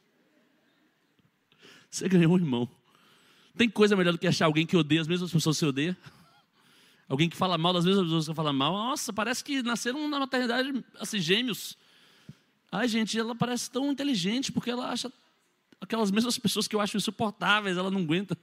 Speaker 1: Você ganhou um irmão. Tem coisa melhor do que achar alguém que odeia as mesmas pessoas que você odeia? Alguém que fala mal das mesmas pessoas que fala mal. Nossa, parece que nasceram na maternidade, assim, gêmeos. Ai, gente, ela parece tão inteligente, porque ela acha aquelas mesmas pessoas que eu acho insuportáveis, ela não aguenta.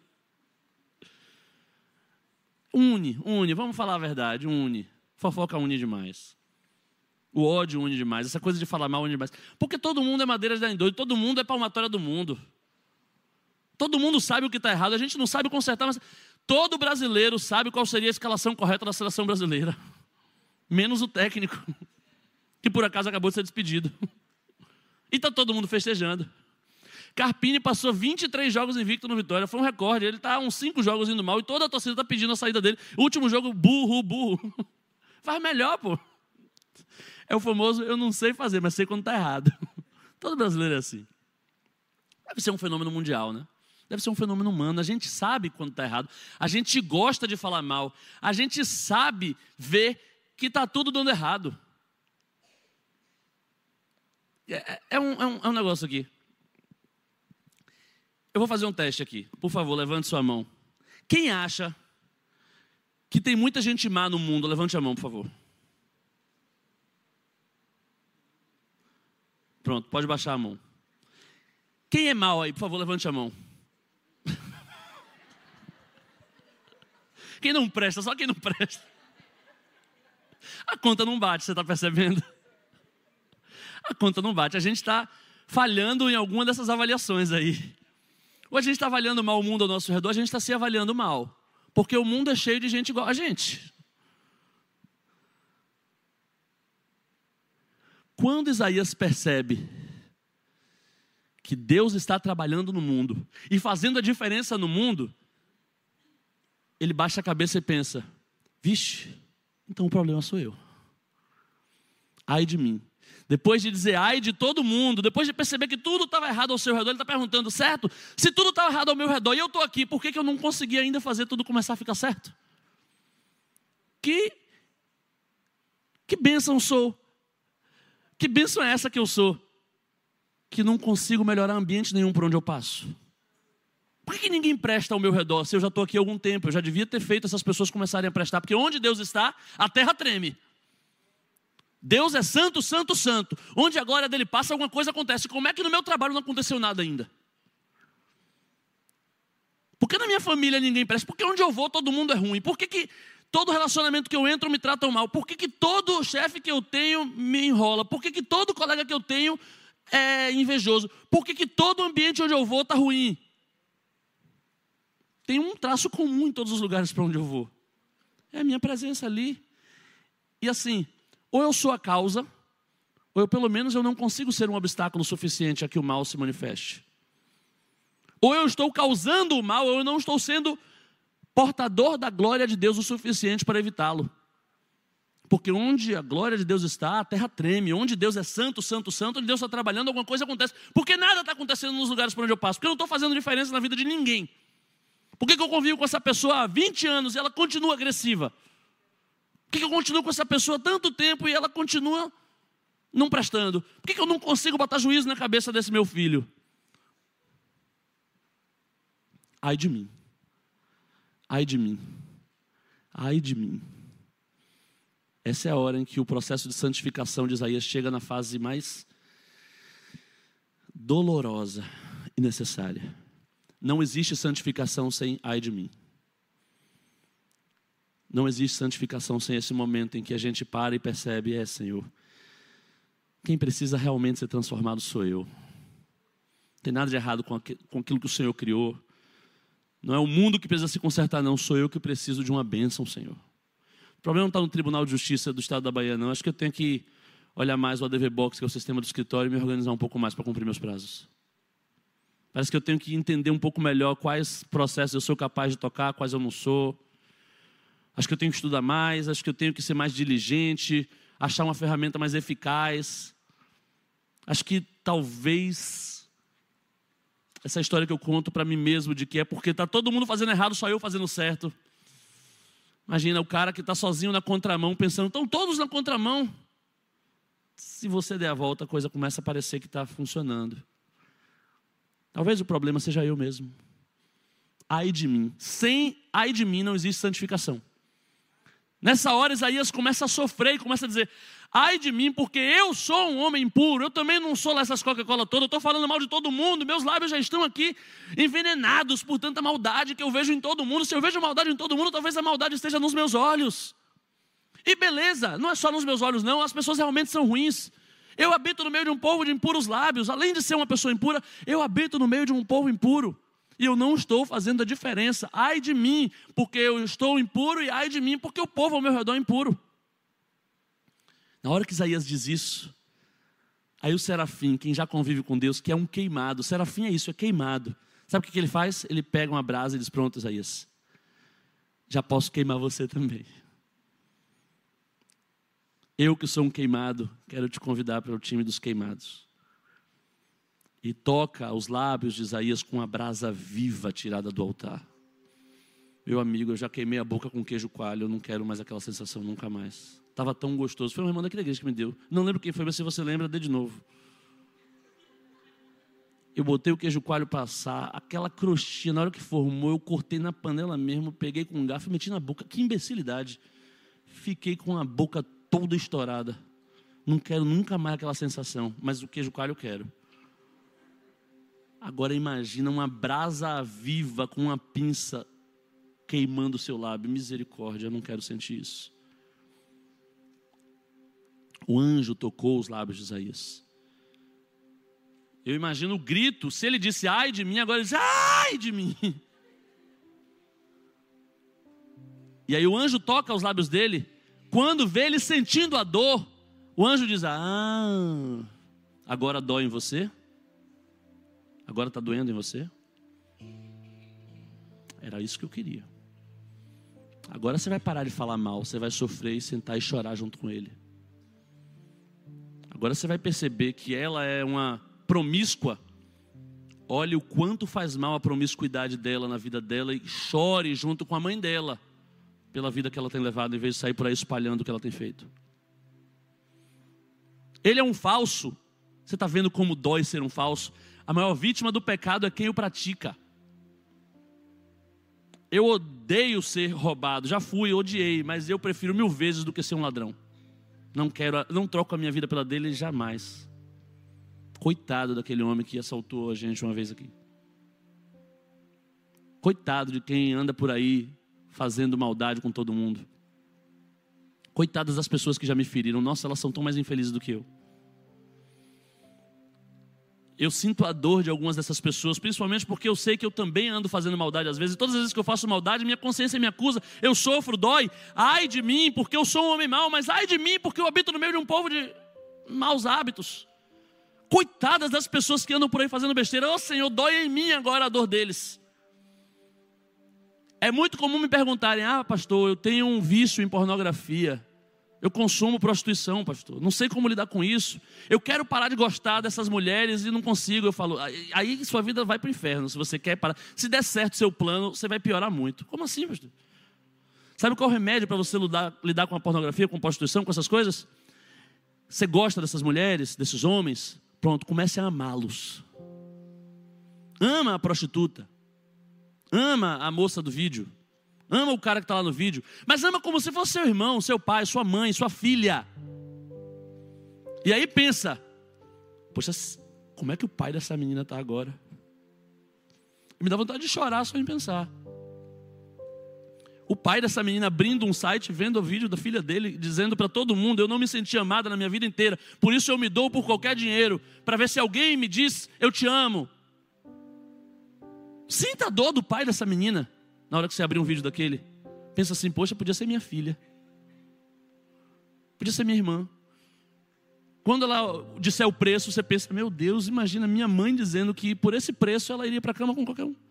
Speaker 1: Une, vamos falar a verdade, une. Fofoca une demais. O ódio une demais, essa coisa de falar mal une demais. Porque todo mundo é madeira de dar em doido, todo mundo é palmatória do mundo. Todo mundo sabe o que está errado, a gente não sabe consertar, mas... Todo brasileiro sabe qual seria a escalação correta da seleção brasileira. Menos o técnico, que por acaso acabou de ser despedido. E está todo mundo festejando. Carpini passou 23 jogos invicto no Vitória, foi um recorde. Ele está uns 5 jogos indo mal e toda a torcida está pedindo a saída dele. O último jogo, burro. Faz melhor, pô. É o famoso, eu não sei fazer, mas sei quando está errado. Todo brasileiro é assim. Deve ser um fenômeno mundial, né? Deve ser um fenômeno humano, a gente sabe quando está errado, a gente gosta de falar mal, a gente sabe ver que está tudo dando errado. É um negócio aqui. Eu vou fazer um teste aqui, por favor, levante sua mão. Quem acha que tem muita gente má no mundo, levante a mão, por favor. Pronto, pode baixar a mão. Quem é mau aí, por favor, levante a mão. Quem não presta, só quem não presta. A conta não bate, você está percebendo? A conta não bate, a gente está falhando em alguma dessas avaliações aí. Ou a gente está avaliando mal o mundo ao nosso redor, a gente está se avaliando mal. Porque o mundo é cheio de gente igual a gente. Quando Isaías percebe que Deus está trabalhando no mundo e fazendo a diferença no mundo, ele baixa a cabeça e pensa: vixe, então o problema sou eu. Ai de mim. Depois de dizer ai de todo mundo, depois de perceber que tudo estava errado ao seu redor, ele está perguntando: certo? Se tudo estava errado ao meu redor e eu estou aqui, por que eu não consegui ainda fazer tudo começar a ficar certo? Que bênção sou? Que bênção é essa que eu sou? Que não consigo melhorar ambiente nenhum por onde eu passo. Por que ninguém presta ao meu redor? Se eu já estou aqui há algum tempo, eu já devia ter feito essas pessoas começarem a prestar, porque onde Deus está, a terra treme. Deus é santo, santo, santo. Onde a glória dele passa, alguma coisa acontece. Como é que no meu trabalho não aconteceu nada ainda? Por que na minha família ninguém presta? Por que onde eu vou todo mundo é ruim? Por que todo relacionamento que eu entro me tratam mal? Por que todo chefe que eu tenho me enrola? Por que todo colega que eu tenho é invejoso? Por que todo ambiente onde eu vou está ruim? Tem um traço comum em todos os lugares para onde eu vou. É a minha presença ali. E assim, ou eu sou a causa, ou pelo menos eu não consigo ser um obstáculo suficiente a que o mal se manifeste. Ou eu estou causando o mal, ou eu não estou sendo portador da glória de Deus o suficiente para evitá-lo. Porque onde a glória de Deus está, a terra treme. Onde Deus é santo, santo, santo, onde Deus está trabalhando, alguma coisa acontece. Porque nada está acontecendo nos lugares por onde eu passo. Porque eu não estou fazendo diferença na vida de ninguém. Por que eu convivo com essa pessoa há 20 anos e ela continua agressiva? Por que eu continuo com essa pessoa há tanto tempo e ela continua não prestando? Por que eu não consigo botar juízo na cabeça desse meu filho? Ai de mim. Ai de mim. Ai de mim. Essa é a hora em que o processo de santificação de Isaías chega na fase mais dolorosa e necessária. Não existe santificação sem ai de mim. Não existe santificação sem esse momento em que a gente para e percebe: Senhor, quem precisa realmente ser transformado sou eu. Não tem nada de errado com aquilo que o Senhor criou. Não é o mundo que precisa se consertar, não. Sou eu que preciso de uma bênção, Senhor. O problema não está no Tribunal de Justiça do Estado da Bahia, não. Acho que eu tenho que olhar mais o ADV Box, que é o sistema do escritório, e me organizar um pouco mais para cumprir meus prazos. Parece que eu tenho que entender um pouco melhor quais processos eu sou capaz de tocar, quais eu não sou. Acho que eu tenho que estudar mais, acho que eu tenho que ser mais diligente, achar uma ferramenta mais eficaz. Acho que talvez essa história que eu conto para mim mesmo de que é porque está todo mundo fazendo errado, só eu fazendo certo. Imagina o cara que está sozinho na contramão, pensando: estão todos na contramão. Se você der a volta, a coisa começa a parecer que está funcionando. Talvez o problema seja eu mesmo. Ai de mim. Sem ai de mim não existe santificação. Nessa hora Isaías começa a sofrer e começa a dizer: ai de mim, porque eu sou um homem impuro. Eu também não sou lá essas Coca-Cola todas. Eu estou falando mal de todo mundo. Meus lábios já estão aqui envenenados por tanta maldade que eu vejo em todo mundo. Se eu vejo maldade em todo mundo, talvez a maldade esteja nos meus olhos. E beleza, não é só nos meus olhos não. As pessoas realmente são ruins. Eu habito no meio de um povo de impuros lábios. Além de ser uma pessoa impura, eu habito no meio de um povo impuro. E eu não estou fazendo a diferença. Ai de mim, porque eu estou impuro, e ai de mim, porque o povo ao meu redor é impuro. Na hora que Isaías diz isso, aí o serafim, quem já convive com Deus, que é um queimado. O serafim é isso, é queimado. Sabe o que ele faz? Ele pega uma brasa e diz: pronto, Isaías, já posso queimar você também. Eu que sou um queimado, quero te convidar para o time dos queimados. E toca os lábios de Isaías com a brasa viva tirada do altar. Meu amigo, eu já queimei a boca com queijo coalho, eu não quero mais aquela sensação nunca mais. Estava tão gostoso. Foi uma irmã daquela igreja que me deu. Não lembro quem foi, mas se você lembra, dê de novo. Eu botei o queijo coalho para assar, aquela crostinha, na hora que formou, eu cortei na panela mesmo, peguei com um garfo e meti na boca. Que imbecilidade. Fiquei com a boca toda estourada. Não quero nunca mais aquela sensação, mas o queijo coalho eu quero. Agora imagina uma brasa viva com uma pinça queimando o seu lábio. Misericórdia, eu não quero sentir isso. O anjo tocou os lábios de Isaías. Eu imagino o grito. Se ele disse ai de mim, agora ele diz ai de mim. E aí o anjo toca os lábios dele. Quando vê ele sentindo a dor, o anjo diz: agora dói em você? Agora está doendo em você? Era isso que eu queria. Agora você vai parar de falar mal, você vai sofrer e sentar e chorar junto com ele. Agora você vai perceber que ela é uma promíscua. Olhe o quanto faz mal a promiscuidade dela na vida dela e chore junto com a mãe dela pela vida que ela tem levado, em vez de sair por aí espalhando o que ela tem feito. Ele é um falso. Você está vendo como dói ser um falso? A maior vítima do pecado é quem o pratica. Eu odeio ser roubado. Já fui, odiei, mas eu prefiro 1000 vezes do que ser um ladrão. Não troco a minha vida pela dele jamais. Coitado daquele homem que assaltou a gente uma vez aqui. Coitado de quem anda por aí fazendo maldade com todo mundo. Coitadas das pessoas que já me feriram. Nossa, elas são tão mais infelizes do que eu. Eu sinto a dor de algumas dessas pessoas, principalmente porque eu sei que eu também ando fazendo maldade às vezes. E todas as vezes que eu faço maldade, minha consciência me acusa. Eu sofro, dói. Ai de mim, porque eu sou um homem mau. Mas ai de mim, porque eu habito no meio de um povo de maus hábitos. Coitadas das pessoas que andam por aí fazendo besteira. Ô Senhor, dói em mim agora a dor deles. É muito comum me perguntarem: ah, pastor, eu tenho um vício em pornografia. Eu consumo prostituição, pastor. Não sei como lidar com isso. Eu quero parar de gostar dessas mulheres e não consigo. Eu falo, aí sua vida vai para o inferno. Se você quer parar. Se der certo o seu plano, você vai piorar muito. Como assim, pastor? Sabe qual é o remédio para você lidar com a pornografia, com a prostituição, com essas coisas? Você gosta dessas mulheres, desses homens? Pronto, comece a amá-los. Ama a prostituta. Ama a moça do vídeo. Ama o cara que está lá no vídeo. Mas ama como se fosse seu irmão, seu pai, sua mãe, sua filha. E aí pensa: poxa, como é que o pai dessa menina está agora? Me dá vontade de chorar só em pensar. O pai dessa menina abrindo um site, vendo o vídeo da filha dele, dizendo para todo mundo: eu não me senti amada na minha vida inteira, por isso eu me dou por qualquer dinheiro, para ver se alguém me diz eu te amo. Sinta a dor do pai dessa menina. Na hora que você abrir um vídeo daquele, pensa assim: poxa, podia ser minha filha, podia ser minha irmã. Quando ela disser o preço, você pensa: meu Deus, imagina minha mãe dizendo que por esse preço ela iria para a cama com qualquer um.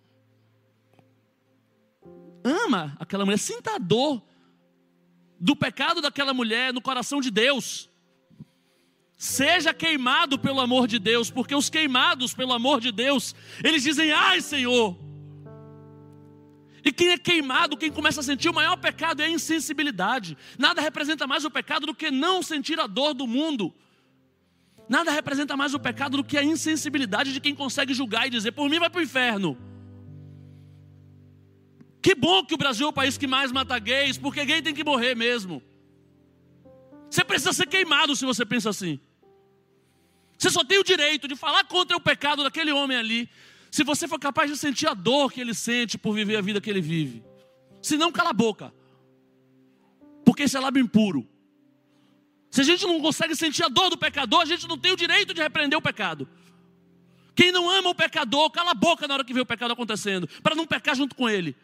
Speaker 1: Ama aquela mulher, sinta a dor do pecado daquela mulher no coração de Deus. Seja queimado pelo amor de Deus, porque os queimados pelo amor de Deus, eles dizem: ai Senhor. E quem é queimado, quem começa a sentir o maior pecado é a insensibilidade. Nada representa mais o pecado do que não sentir a dor do mundo. Nada representa mais o pecado do que a insensibilidade de quem consegue julgar e dizer: por mim vai para o inferno. Que bom que o Brasil é o país que mais mata gays, porque gay tem que morrer mesmo. Você precisa ser queimado se você pensa assim. Você só tem o direito de falar contra o pecado daquele homem ali, se você for capaz de sentir a dor que ele sente por viver a vida que ele vive. Se não, cala a boca. Porque esse é lábio impuro. Se a gente não consegue sentir a dor do pecador, a gente não tem o direito de repreender o pecado. Quem não ama o pecador, cala a boca na hora que vê o pecado acontecendo, para não pecar junto com ele.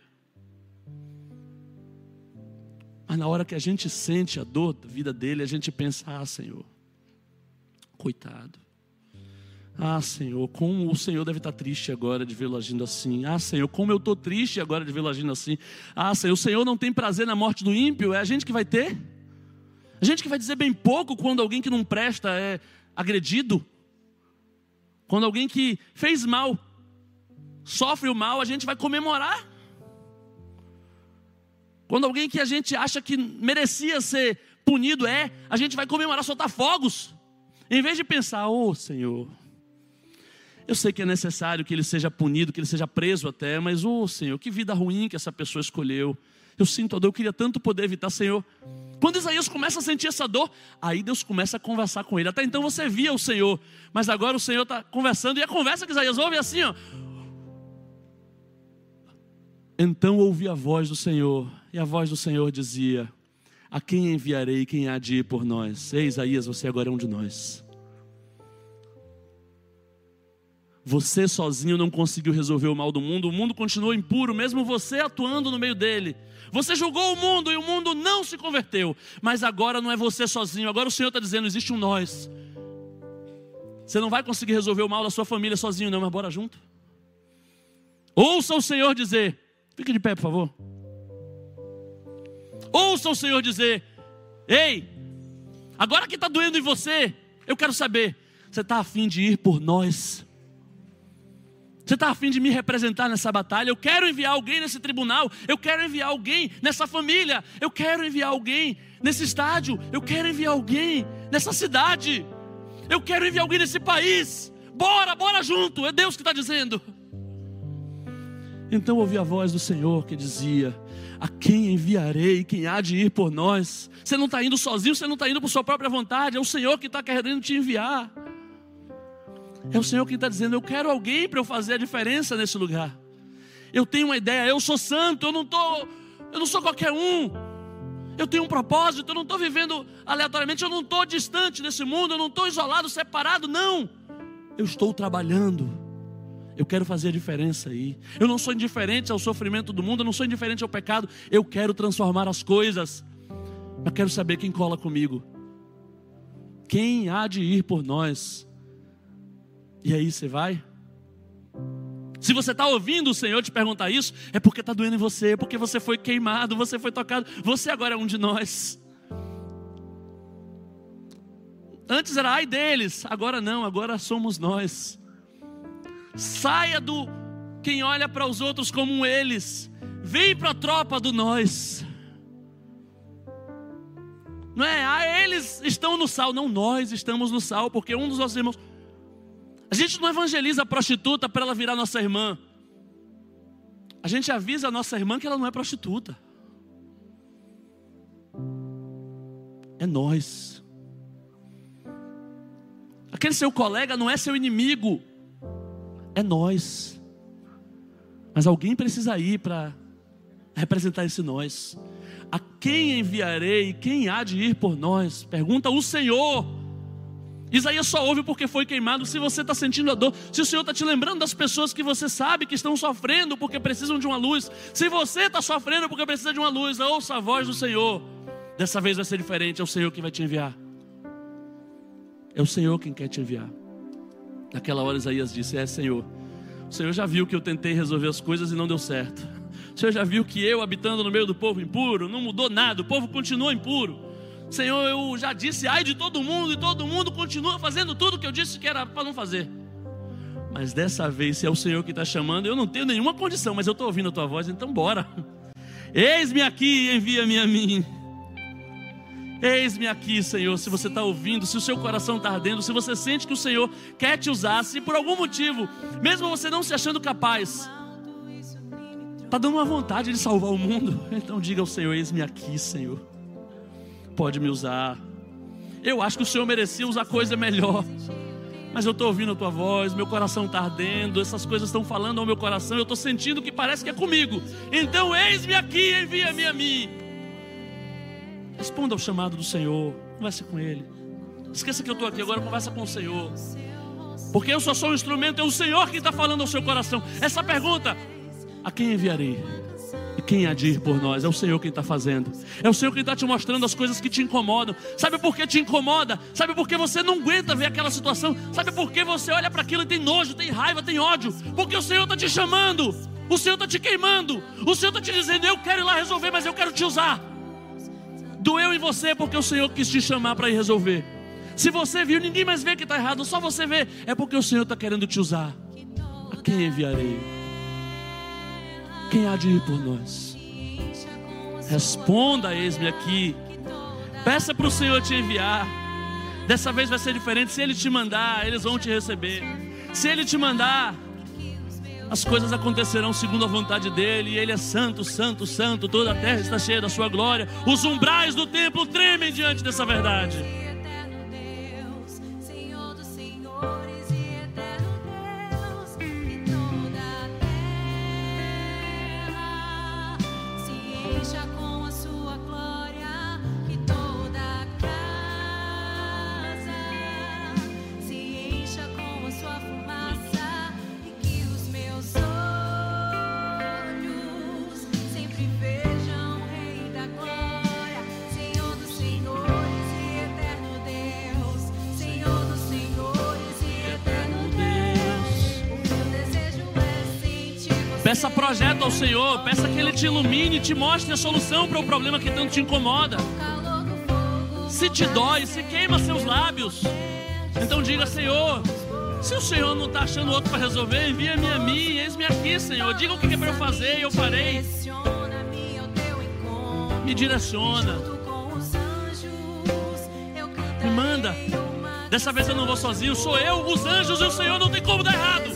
Speaker 1: Mas na hora que a gente sente a dor da vida dele, a gente pensa: ah, Senhor, coitado. Ah, Senhor, como o Senhor deve estar triste agora de vê-lo agindo assim. Ah, Senhor, como eu estou triste agora de vê-lo agindo assim. Ah, Senhor, o Senhor não tem prazer na morte do ímpio. É a gente que vai ter? A gente que vai dizer bem pouco quando alguém que não presta é agredido. Quando alguém que fez mal, sofre o mal, a gente vai comemorar. Quando alguém que a gente acha que merecia ser punido a gente vai comemorar, soltar fogos. Em vez de pensar: oh Senhor, eu sei que é necessário que ele seja punido, que ele seja preso até, mas oh Senhor, que vida ruim que essa pessoa escolheu. Eu sinto a dor, eu queria tanto poder evitar, Senhor. Quando Isaías começa a sentir essa dor, aí Deus começa a conversar com ele. Até então você via o Senhor, mas agora o Senhor está conversando, e a conversa que Isaías ouve é assim, ó. Então ouvi a voz do Senhor, e a voz do Senhor dizia: a quem enviarei, quem há de ir por nós? Ei, Isaías, você agora é um de nós. Você sozinho não conseguiu resolver o mal do mundo. O mundo continuou impuro, mesmo você atuando no meio dele. Você julgou o mundo e o mundo não se converteu. Mas agora não é você sozinho. Agora o Senhor está dizendo: existe um nós. Você não vai conseguir resolver o mal da sua família sozinho não, mas bora junto. Ouça o Senhor dizer, fique de pé por favor. Ouça o Senhor dizer, ei, agora que está doendo em você, eu quero saber, você está a fim de ir por nós? Você está a fim de me representar nessa batalha? Eu quero enviar alguém nesse tribunal, eu quero enviar alguém nessa família, eu quero enviar alguém nesse estádio, eu quero enviar alguém nessa cidade, eu quero enviar alguém nesse país. Bora junto, é Deus que está dizendo. Então ouvi a voz do Senhor que dizia, a quem enviarei, quem há de ir por nós? Você não está indo sozinho, você não está indo por sua própria vontade, é o Senhor que está querendo te enviar. É o Senhor que está dizendo, eu quero alguém para eu fazer a diferença nesse lugar. Eu tenho uma ideia, eu sou santo, eu não sou qualquer um. Eu tenho um propósito, eu não estou vivendo aleatoriamente, eu não estou distante desse mundo, eu não estou isolado, separado, não. Eu estou trabalhando. Eu quero fazer a diferença aí. Eu não sou indiferente ao sofrimento do mundo, eu não sou indiferente ao pecado. Eu quero transformar as coisas. Mas quero saber quem cola comigo. Quem há de ir por nós? E aí você vai? Se você está ouvindo o Senhor te perguntar isso, é porque está doendo em você, porque você foi queimado, você foi tocado. Você agora é um de nós. Antes era ai deles, agora não, agora somos nós. Saia do quem olha para os outros como um eles. Vem para a tropa do nós. Não é, eles estão no sal. Não, nós estamos no sal, porque um dos nossos irmãos... A gente não evangeliza a prostituta para ela virar nossa irmã. A gente avisa a nossa irmã que ela não é prostituta. É nós. Aquele seu colega não é seu inimigo. É nós. Mas alguém precisa ir para representar esse nós. A quem enviarei? Quem há de ir por nós? Pergunta o Senhor. Isaías só ouve porque foi queimado. Se você está sentindo a dor, se o Senhor está te lembrando das pessoas que você sabe que estão sofrendo porque precisam de uma luz, se você está sofrendo porque precisa de uma luz, ouça a voz do Senhor. Dessa vez vai ser diferente, é o Senhor que vai te enviar. É o Senhor quem quer te enviar. Naquela hora Isaías disse, Senhor, o Senhor já viu que eu tentei resolver as coisas e não deu certo. O Senhor já viu que eu, habitando no meio do povo impuro, não mudou nada, o povo continua impuro. Senhor, eu já disse ai de todo mundo, e todo mundo continua fazendo tudo que eu disse que era para não fazer. Mas dessa vez, se é o Senhor que está chamando, eu não tenho nenhuma condição, mas eu estou ouvindo a tua voz, então bora. Eis-me aqui, envia-me a mim. Eis-me aqui, Senhor. Se você está ouvindo, se o seu coração está ardendo, se você sente que o Senhor quer te usar, se por algum motivo, mesmo você não se achando capaz, está dando uma vontade de salvar o mundo, então diga ao Senhor, eis-me aqui, Senhor. Pode me usar. Eu acho que o Senhor merecia usar coisa melhor, mas eu estou ouvindo a tua voz, meu coração está ardendo, essas coisas estão falando ao meu coração, eu estou sentindo que parece que é comigo. Então eis-me aqui, envia-me a mim. Responda ao chamado do Senhor, converse com Ele. Esqueça que eu estou aqui agora, conversa com o Senhor, porque eu só sou um instrumento, é o Senhor que está falando ao seu coração. Essa pergunta, a quem enviarei? E quem há de ir por nós? É o Senhor quem está fazendo. É o Senhor quem está te mostrando as coisas que te incomodam. Sabe por que te incomoda? Sabe por que você não aguenta ver aquela situação? Sabe por que você olha para aquilo e tem nojo, tem raiva, tem ódio? Porque o Senhor está te chamando. O Senhor está te queimando. O Senhor está te dizendo, eu quero ir lá resolver, mas eu quero te usar. Doeu em você porque o Senhor quis te chamar para ir resolver. Se você viu, ninguém mais vê que está errado, só você vê. É porque o Senhor está querendo te usar. A quem enviarei? Quem há de ir por nós? Responda, eis-me aqui. Peça para o Senhor te enviar. Dessa vez vai ser diferente. Se Ele te mandar, eles vão te receber. Se Ele te mandar, as coisas acontecerão segundo a vontade dEle. E Ele é santo, santo, santo. Toda a terra está cheia da sua glória. Os umbrais do templo tremem diante dessa verdade. Peça projeto ao Senhor, peça que Ele te ilumine e te mostre a solução para o problema que tanto te incomoda. Se te dói, se queima seus lábios, então diga: Senhor, se o Senhor não está achando outro para resolver, envia-me a mim, eis-me aqui, Senhor. Diga o que é para eu fazer e eu farei. Me direciona, me manda. Dessa vez eu não vou sozinho, sou eu, os anjos e o Senhor, não tem como dar errado.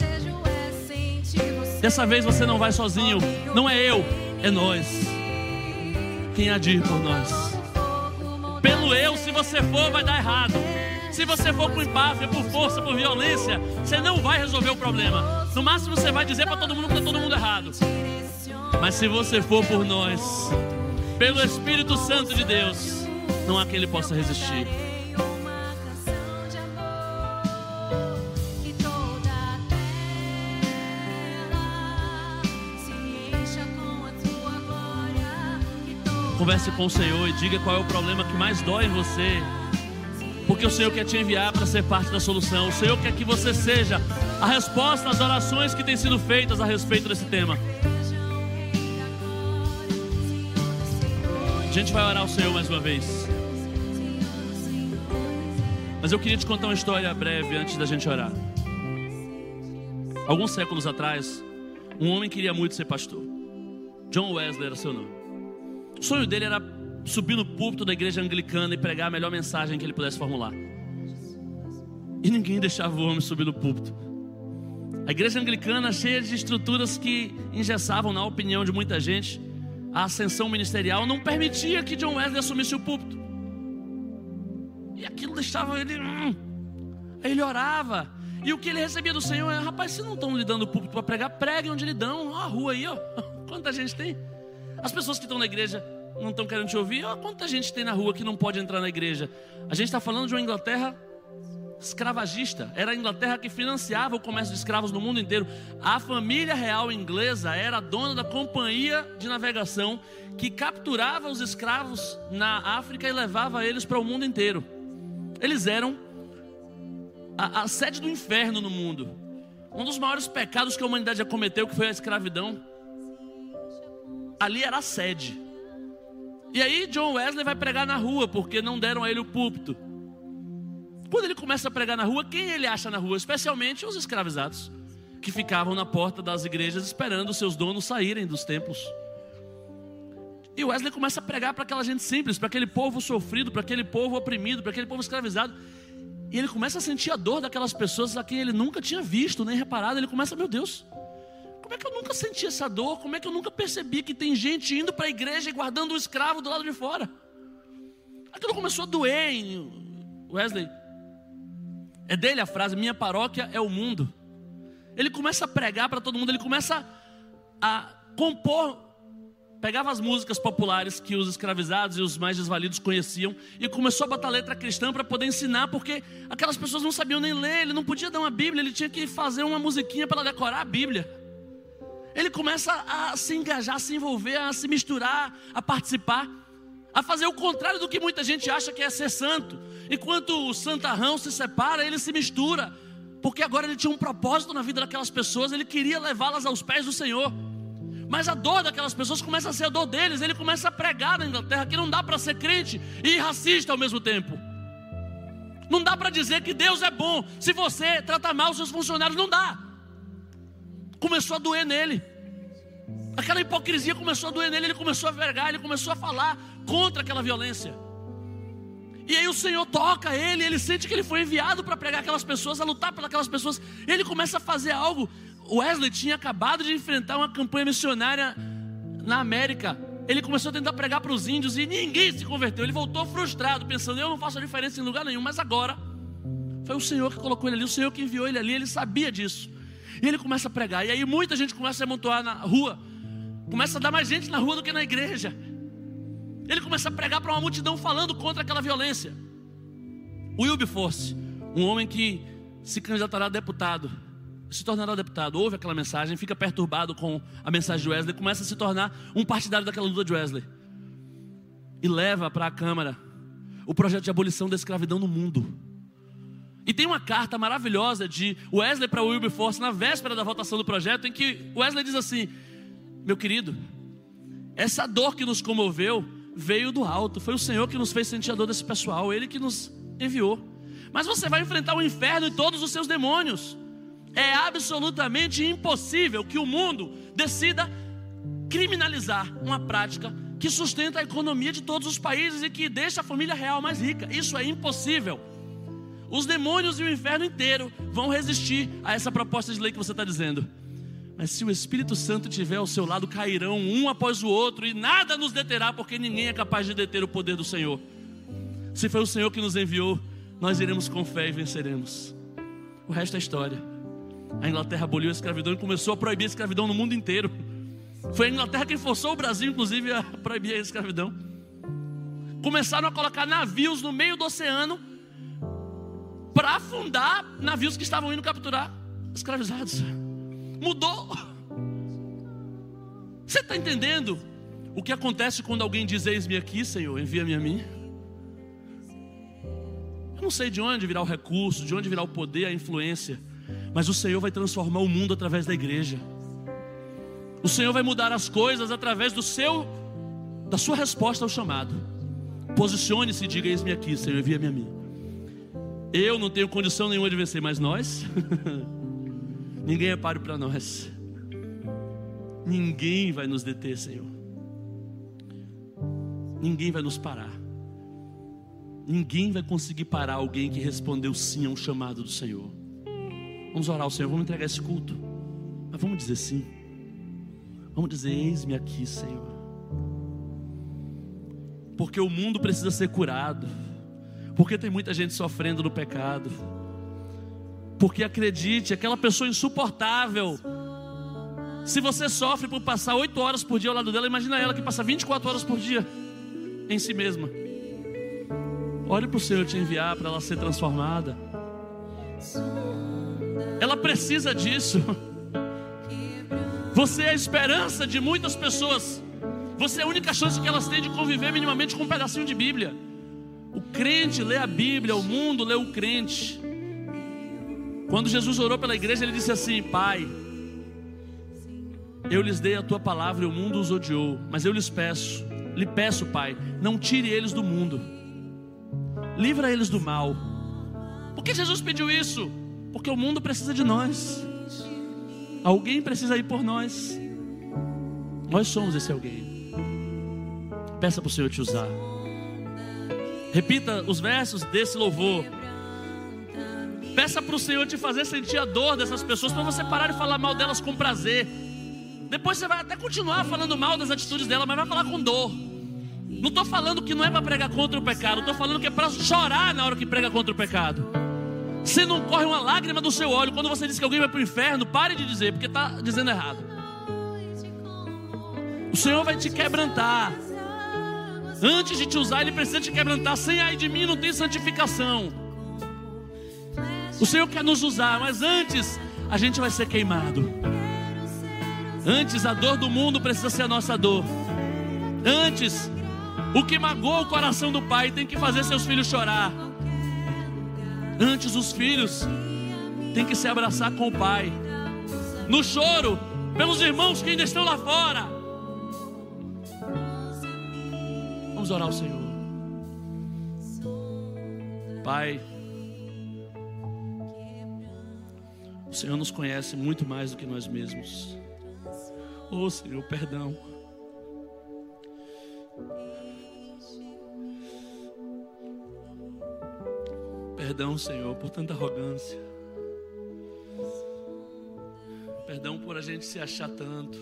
Speaker 1: Dessa vez você não vai sozinho, não é eu, é nós. Quem há de ir por nós? Pelo eu, se você for, vai dar errado. Se você for com empáfia, por força, por violência, você não vai resolver o problema. No máximo você vai dizer para todo mundo que está todo mundo errado. Mas se você for por nós, pelo Espírito Santo de Deus, não há quem Ele possa resistir. Converse com o Senhor e diga qual é o problema que mais dói em você, porque o Senhor quer te enviar para ser parte da solução. O Senhor quer que você seja a resposta às orações que têm sido feitas a respeito desse tema. A gente vai orar ao Senhor mais uma vez, mas eu queria te contar uma história breve antes da gente orar. Alguns séculos atrás, um homem queria muito ser pastor. John Wesley era seu nome. O sonho dele era subir no púlpito da igreja anglicana e pregar a melhor mensagem que ele pudesse formular. E ninguém deixava o homem subir no púlpito. A igreja anglicana, cheia de estruturas que engessavam, na opinião de muita gente, a ascensão ministerial, não permitia que John Wesley assumisse o púlpito. E aquilo deixava ele... Aí ele orava. E o que ele recebia do Senhor é: rapaz, se não estão lhe dando o púlpito para pregar, preguem onde lhe dão. Ó, a rua aí, ó. Quanta gente tem. As pessoas que estão na igreja não estão querendo te ouvir. Ó, quanta gente tem na rua que não pode entrar na igreja. A gente está falando de uma Inglaterra escravagista. Era a Inglaterra que financiava o comércio de escravos no mundo inteiro. A família real inglesa era a dona da companhia de navegação que capturava os escravos na África e levava eles para o mundo inteiro. Eles eram a sede do inferno no mundo. Um dos maiores pecados que a humanidade já cometeu, que foi a escravidão, ali era a sede. E aí John Wesley vai pregar na rua, porque não deram a ele o púlpito. Quando ele começa a pregar na rua, quem ele acha na rua? Especialmente os escravizados, que ficavam na porta das igrejas esperando os seus donos saírem dos templos. E Wesley começa a pregar para aquela gente simples, para aquele povo sofrido, para aquele povo oprimido, para aquele povo escravizado. E ele começa a sentir a dor daquelas pessoas a quem ele nunca tinha visto, nem reparado. Ele começa: meu Deus, como é que eu nunca senti essa dor? Como é que eu nunca percebi que tem gente indo para a igreja e guardando o escravo do lado de fora? Aquilo começou a doer em Wesley. É dele a frase: minha paróquia é o mundo. Ele começa a pregar para todo mundo. Ele começa a compor. Pegava as músicas populares que os escravizados e os mais desvalidos conheciam e começou a botar letra cristã para poder ensinar, porque aquelas pessoas não sabiam nem ler. Ele não podia dar uma Bíblia, ele tinha que fazer uma musiquinha para ela decorar a Bíblia. Ele começa a se engajar, a se envolver, a se misturar, a participar, a fazer o contrário do que muita gente acha que é ser santo. Enquanto o santarrão se separa, ele se mistura, porque agora ele tinha um propósito na vida daquelas pessoas. Ele queria levá-las aos pés do Senhor. Mas a dor daquelas pessoas começa a ser a dor deles. Ele começa a pregar na Inglaterra que não dá para ser crente e racista ao mesmo tempo. Não dá para dizer que Deus é bom se você trata mal os seus funcionários. Não dá. Começou a doer nele. Aquela hipocrisia começou a doer nele. Ele começou a vergar, ele começou a falar contra aquela violência. E aí o Senhor toca ele. Ele sente que ele foi enviado para pregar aquelas pessoas, a lutar pelas pessoas. Ele começa a fazer algo. Wesley tinha acabado de enfrentar uma campanha missionária na América. Ele começou a tentar pregar para os índios e ninguém se converteu. Ele voltou frustrado, pensando: eu não faço a diferença em lugar nenhum. Mas agora foi o Senhor que colocou ele ali, o Senhor que enviou ele ali. Ele sabia disso. E ele começa a pregar. E aí muita gente começa a amontoar na rua. Começa a dar mais gente na rua do que na igreja. Ele começa a pregar para uma multidão falando contra aquela violência. Wilberforce, um homem que se candidatará a deputado, se tornará deputado, ouve aquela mensagem, fica perturbado com a mensagem de Wesley, começa a se tornar um partidário daquela luta de Wesley e leva para a Câmara o projeto de abolição da escravidão no mundo. E tem uma carta maravilhosa de Wesley para Wilberforce na véspera da votação do projeto, em que Wesley diz assim: meu querido, essa dor que nos comoveu veio do alto, foi o Senhor que nos fez sentir a dor desse pessoal, Ele que nos enviou. Mas você vai enfrentar o inferno e todos os seus demônios. É absolutamente impossível que o mundo decida criminalizar uma prática que sustenta a economia de todos os países e que deixa a família real mais rica. Isso é impossível. Os demônios e o inferno inteiro vão resistir a essa proposta de lei que você está dizendo. Mas se o Espírito Santo estiver ao seu lado, cairão um após o outro e nada nos deterá, porque ninguém é capaz de deter o poder do Senhor. Se foi o Senhor que nos enviou, nós iremos com fé e venceremos. O resto é história. A Inglaterra aboliu a escravidão e começou a proibir a escravidão no mundo inteiro. Foi a Inglaterra quem forçou o Brasil, inclusive, a proibir a escravidão. Começaram a colocar navios no meio do oceano para afundar navios que estavam indo capturar escravizados. Mudou. Você está entendendo o que acontece quando alguém diz: eis-me aqui, Senhor, envia-me a mim? Eu não sei de onde virá o recurso, de onde virá o poder, a influência, mas o Senhor vai transformar o mundo através da igreja. O Senhor vai mudar as coisas através da sua resposta ao chamado. Posicione-se e diga: eis-me aqui, Senhor, envia-me a mim. Eu não tenho condição nenhuma de vencer, mas nós ninguém é páreo para nós. Ninguém vai nos deter, Senhor. Ninguém vai nos parar. Ninguém vai conseguir parar alguém que respondeu sim a um chamado do Senhor. Vamos orar ao Senhor, vamos entregar esse culto, mas vamos dizer sim. Vamos dizer: eis-me aqui, Senhor. Porque o mundo precisa ser curado. Porque tem muita gente sofrendo no pecado. Porque acredite, aquela pessoa insuportável, se você sofre por passar 8 horas por dia ao lado dela, imagina ela que passa 24 horas por dia em si mesma. Ore para o Senhor te enviar para ela ser transformada. Ela precisa disso. Você é a esperança de muitas pessoas. Você é a única chance que elas têm de conviver minimamente com um pedacinho de Bíblia. O crente lê a Bíblia, o mundo lê o crente. Quando Jesus orou pela igreja, Ele disse assim: Pai, eu lhes dei a Tua palavra e o mundo os odiou, mas eu lhe peço, Pai, não tire eles do mundo, livra eles do mal. Por que Jesus pediu isso? Porque o mundo precisa de nós. Alguém precisa ir por nós. Nós somos esse alguém. Peça para o Senhor te usar. Repita os versos desse louvor. Peça para o Senhor te fazer sentir a dor dessas pessoas, para você parar de falar mal delas com prazer. Depois você vai até continuar falando mal das atitudes dela, mas vai falar com dor. Não estou falando que não é para pregar contra o pecado, estou falando que é para chorar na hora que prega contra o pecado. Se não corre uma lágrima do seu olho quando você diz que alguém vai para o inferno, pare de dizer, porque está dizendo errado. O Senhor vai te quebrantar. Antes de te usar, Ele precisa te quebrantar. Sem ai de mim não tem santificação. O Senhor quer nos usar, mas antes a gente vai ser queimado. Antes a dor do mundo precisa ser a nossa dor. Antes, o que magoa o coração do pai tem que fazer seus filhos chorar. Antes, os filhos têm que se abraçar com o pai. No choro, pelos irmãos que ainda estão lá fora. Vamos orar ao Senhor. Pai, o Senhor nos conhece muito mais do que nós mesmos. Oh Senhor, perdão. Perdão, Senhor, por tanta arrogância. Perdão por a gente se achar tanto.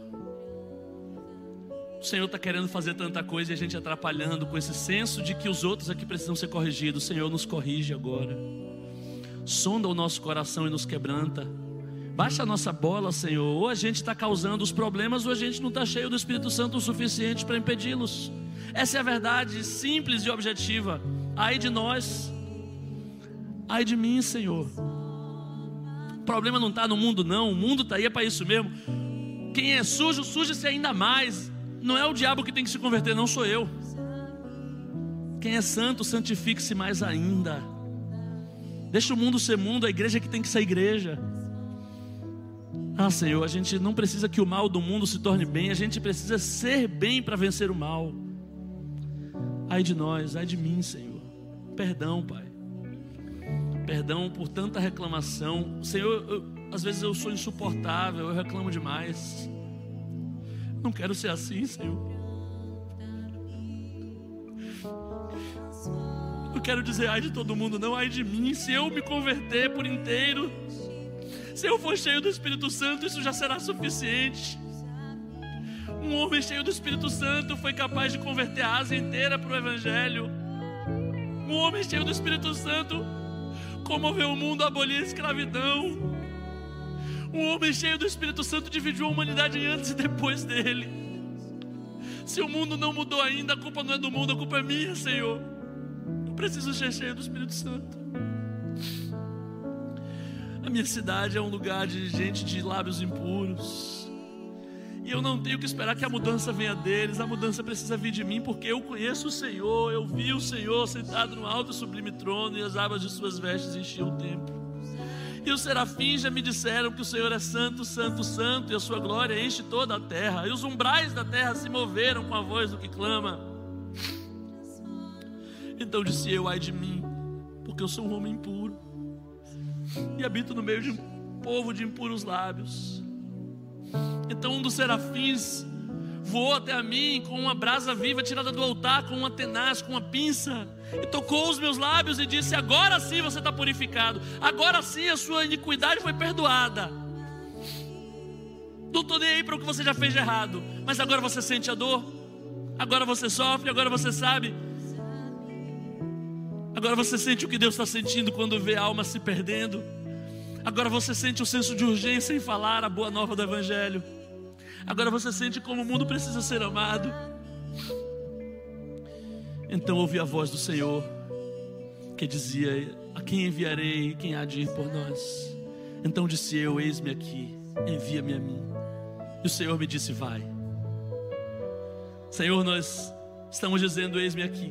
Speaker 1: O Senhor está querendo fazer tanta coisa e a gente atrapalhando com esse senso de que os outros aqui precisam ser corrigidos. O Senhor nos corrige agora. Sonda o nosso coração e nos quebranta. Baixa a nossa bola, Senhor. Ou a gente está causando os problemas, ou a gente não está cheio do Espírito Santo o suficiente para impedi-los. Essa é a verdade simples e objetiva. Ai de nós. Ai de mim, Senhor. O problema não está no mundo, não. O mundo está aí, é para isso mesmo. Quem é sujo, suja-se ainda mais. Não é o diabo que tem que se converter, não sou eu. Quem é santo, santifique-se mais ainda. Deixa o mundo ser mundo, a igreja que tem que ser igreja. Ah, Senhor, a gente não precisa que o mal do mundo se torne bem, a gente precisa ser bem para vencer o mal. Ai de nós, ai de mim, Senhor. Perdão, Pai. Perdão por tanta reclamação. Senhor, às vezes eu sou insuportável, eu reclamo demais. Não quero ser assim, Senhor. Não quero dizer ai de todo mundo, não, ai de mim. Se eu me converter por inteiro, se eu for cheio do Espírito Santo, isso já será suficiente. Um homem cheio do Espírito Santo foi capaz de converter a Ásia inteira para o Evangelho. Um homem cheio do Espírito Santo comoveu o mundo a abolir a escravidão. Um homem cheio do Espírito Santo dividiu a humanidade antes e depois dele. Se o mundo não mudou ainda, a culpa não é do mundo, a culpa é minha, Senhor. Eu preciso ser cheio do Espírito Santo. A minha cidade é um lugar de gente de lábios impuros. E eu não tenho que esperar que a mudança venha deles. A mudança precisa vir de mim, porque eu conheço o Senhor. Eu vi o Senhor sentado no alto e sublime trono, e as abas de suas vestes enchiam o templo. E os serafins já me disseram que o Senhor é santo, santo, santo, e a sua glória enche toda a terra. E os umbrais da terra se moveram com a voz do que clama. Então disse eu, ai de mim, porque eu sou um homem impuro e habito no meio de um povo de impuros lábios. Então um dos serafins voou até a mim com uma brasa viva tirada do altar, com uma tenaz, com uma pinça, e tocou os meus lábios e disse: agora sim você está purificado, agora sim a sua iniquidade foi perdoada. Não estou nem aí para o que você já fez de errado, mas agora você sente a dor, agora você sofre, agora você sabe. Agora você sente o que Deus está sentindo quando vê a alma se perdendo. Agora você sente o senso de urgência em falar a boa nova do Evangelho. Agora você sente como o mundo precisa ser amado. Então ouvi a voz do Senhor, que dizia: a quem enviarei, quem há de ir por nós? Então disse eu: eis-me aqui, envia-me a mim. E o Senhor me disse: vai. Senhor, nós estamos dizendo: eis-me aqui.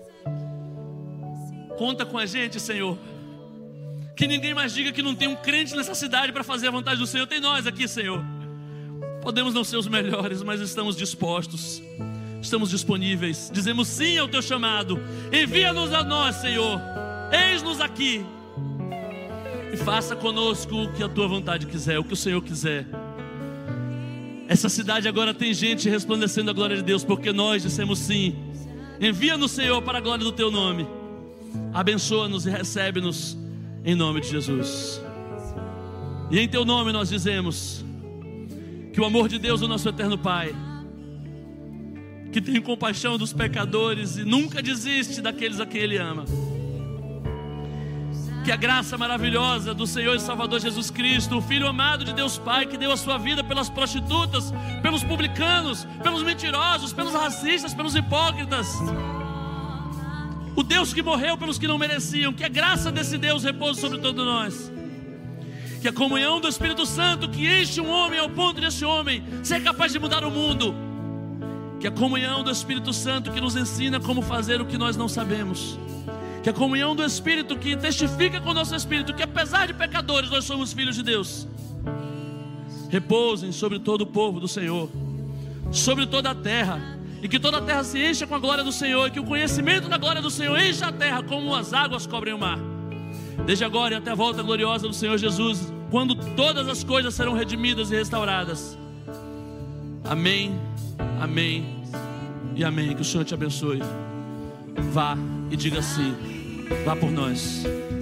Speaker 1: Conta com a gente, Senhor. Que ninguém mais diga que não tem um crente nessa cidade para fazer a vontade do Senhor. Tem nós aqui, Senhor. Podemos não ser os melhores, mas estamos dispostos, estamos disponíveis. Dizemos sim ao teu chamado. Envia-nos a nós, Senhor. Eis-nos aqui. E faça conosco o que a tua vontade quiser, o que o Senhor quiser. Essa cidade agora tem gente resplandecendo a glória de Deus, porque nós dissemos sim. Envia-nos, Senhor, para a glória do teu nome. Abençoa-nos e recebe-nos em nome de Jesus. E em teu nome nós dizemos que o amor de Deus, o nosso eterno Pai, que tem compaixão dos pecadores e nunca desiste daqueles a quem Ele ama, que a graça maravilhosa do Senhor e Salvador Jesus Cristo, o Filho amado de Deus Pai, que deu a sua vida pelas prostitutas, pelos publicanos, pelos mentirosos, pelos racistas, pelos hipócritas, o Deus que morreu pelos que não mereciam, que a graça desse Deus repouse sobre todos nós. Que a comunhão do Espírito Santo que enche um homem ao ponto desse homem ser capaz de mudar o mundo. Que a comunhão do Espírito Santo que nos ensina como fazer o que nós não sabemos. Que a comunhão do Espírito que testifica com o nosso Espírito que apesar de pecadores nós somos filhos de Deus. Repousem sobre todo o povo do Senhor, sobre toda a terra. E que toda a terra se encha com a glória do Senhor. E que o conhecimento da glória do Senhor encha a terra como as águas cobrem o mar. Desde agora e até a volta gloriosa do Senhor Jesus, quando todas as coisas serão redimidas e restauradas. Amém, amém e amém. Que o Senhor te abençoe. Vá e diga assim: vá por nós.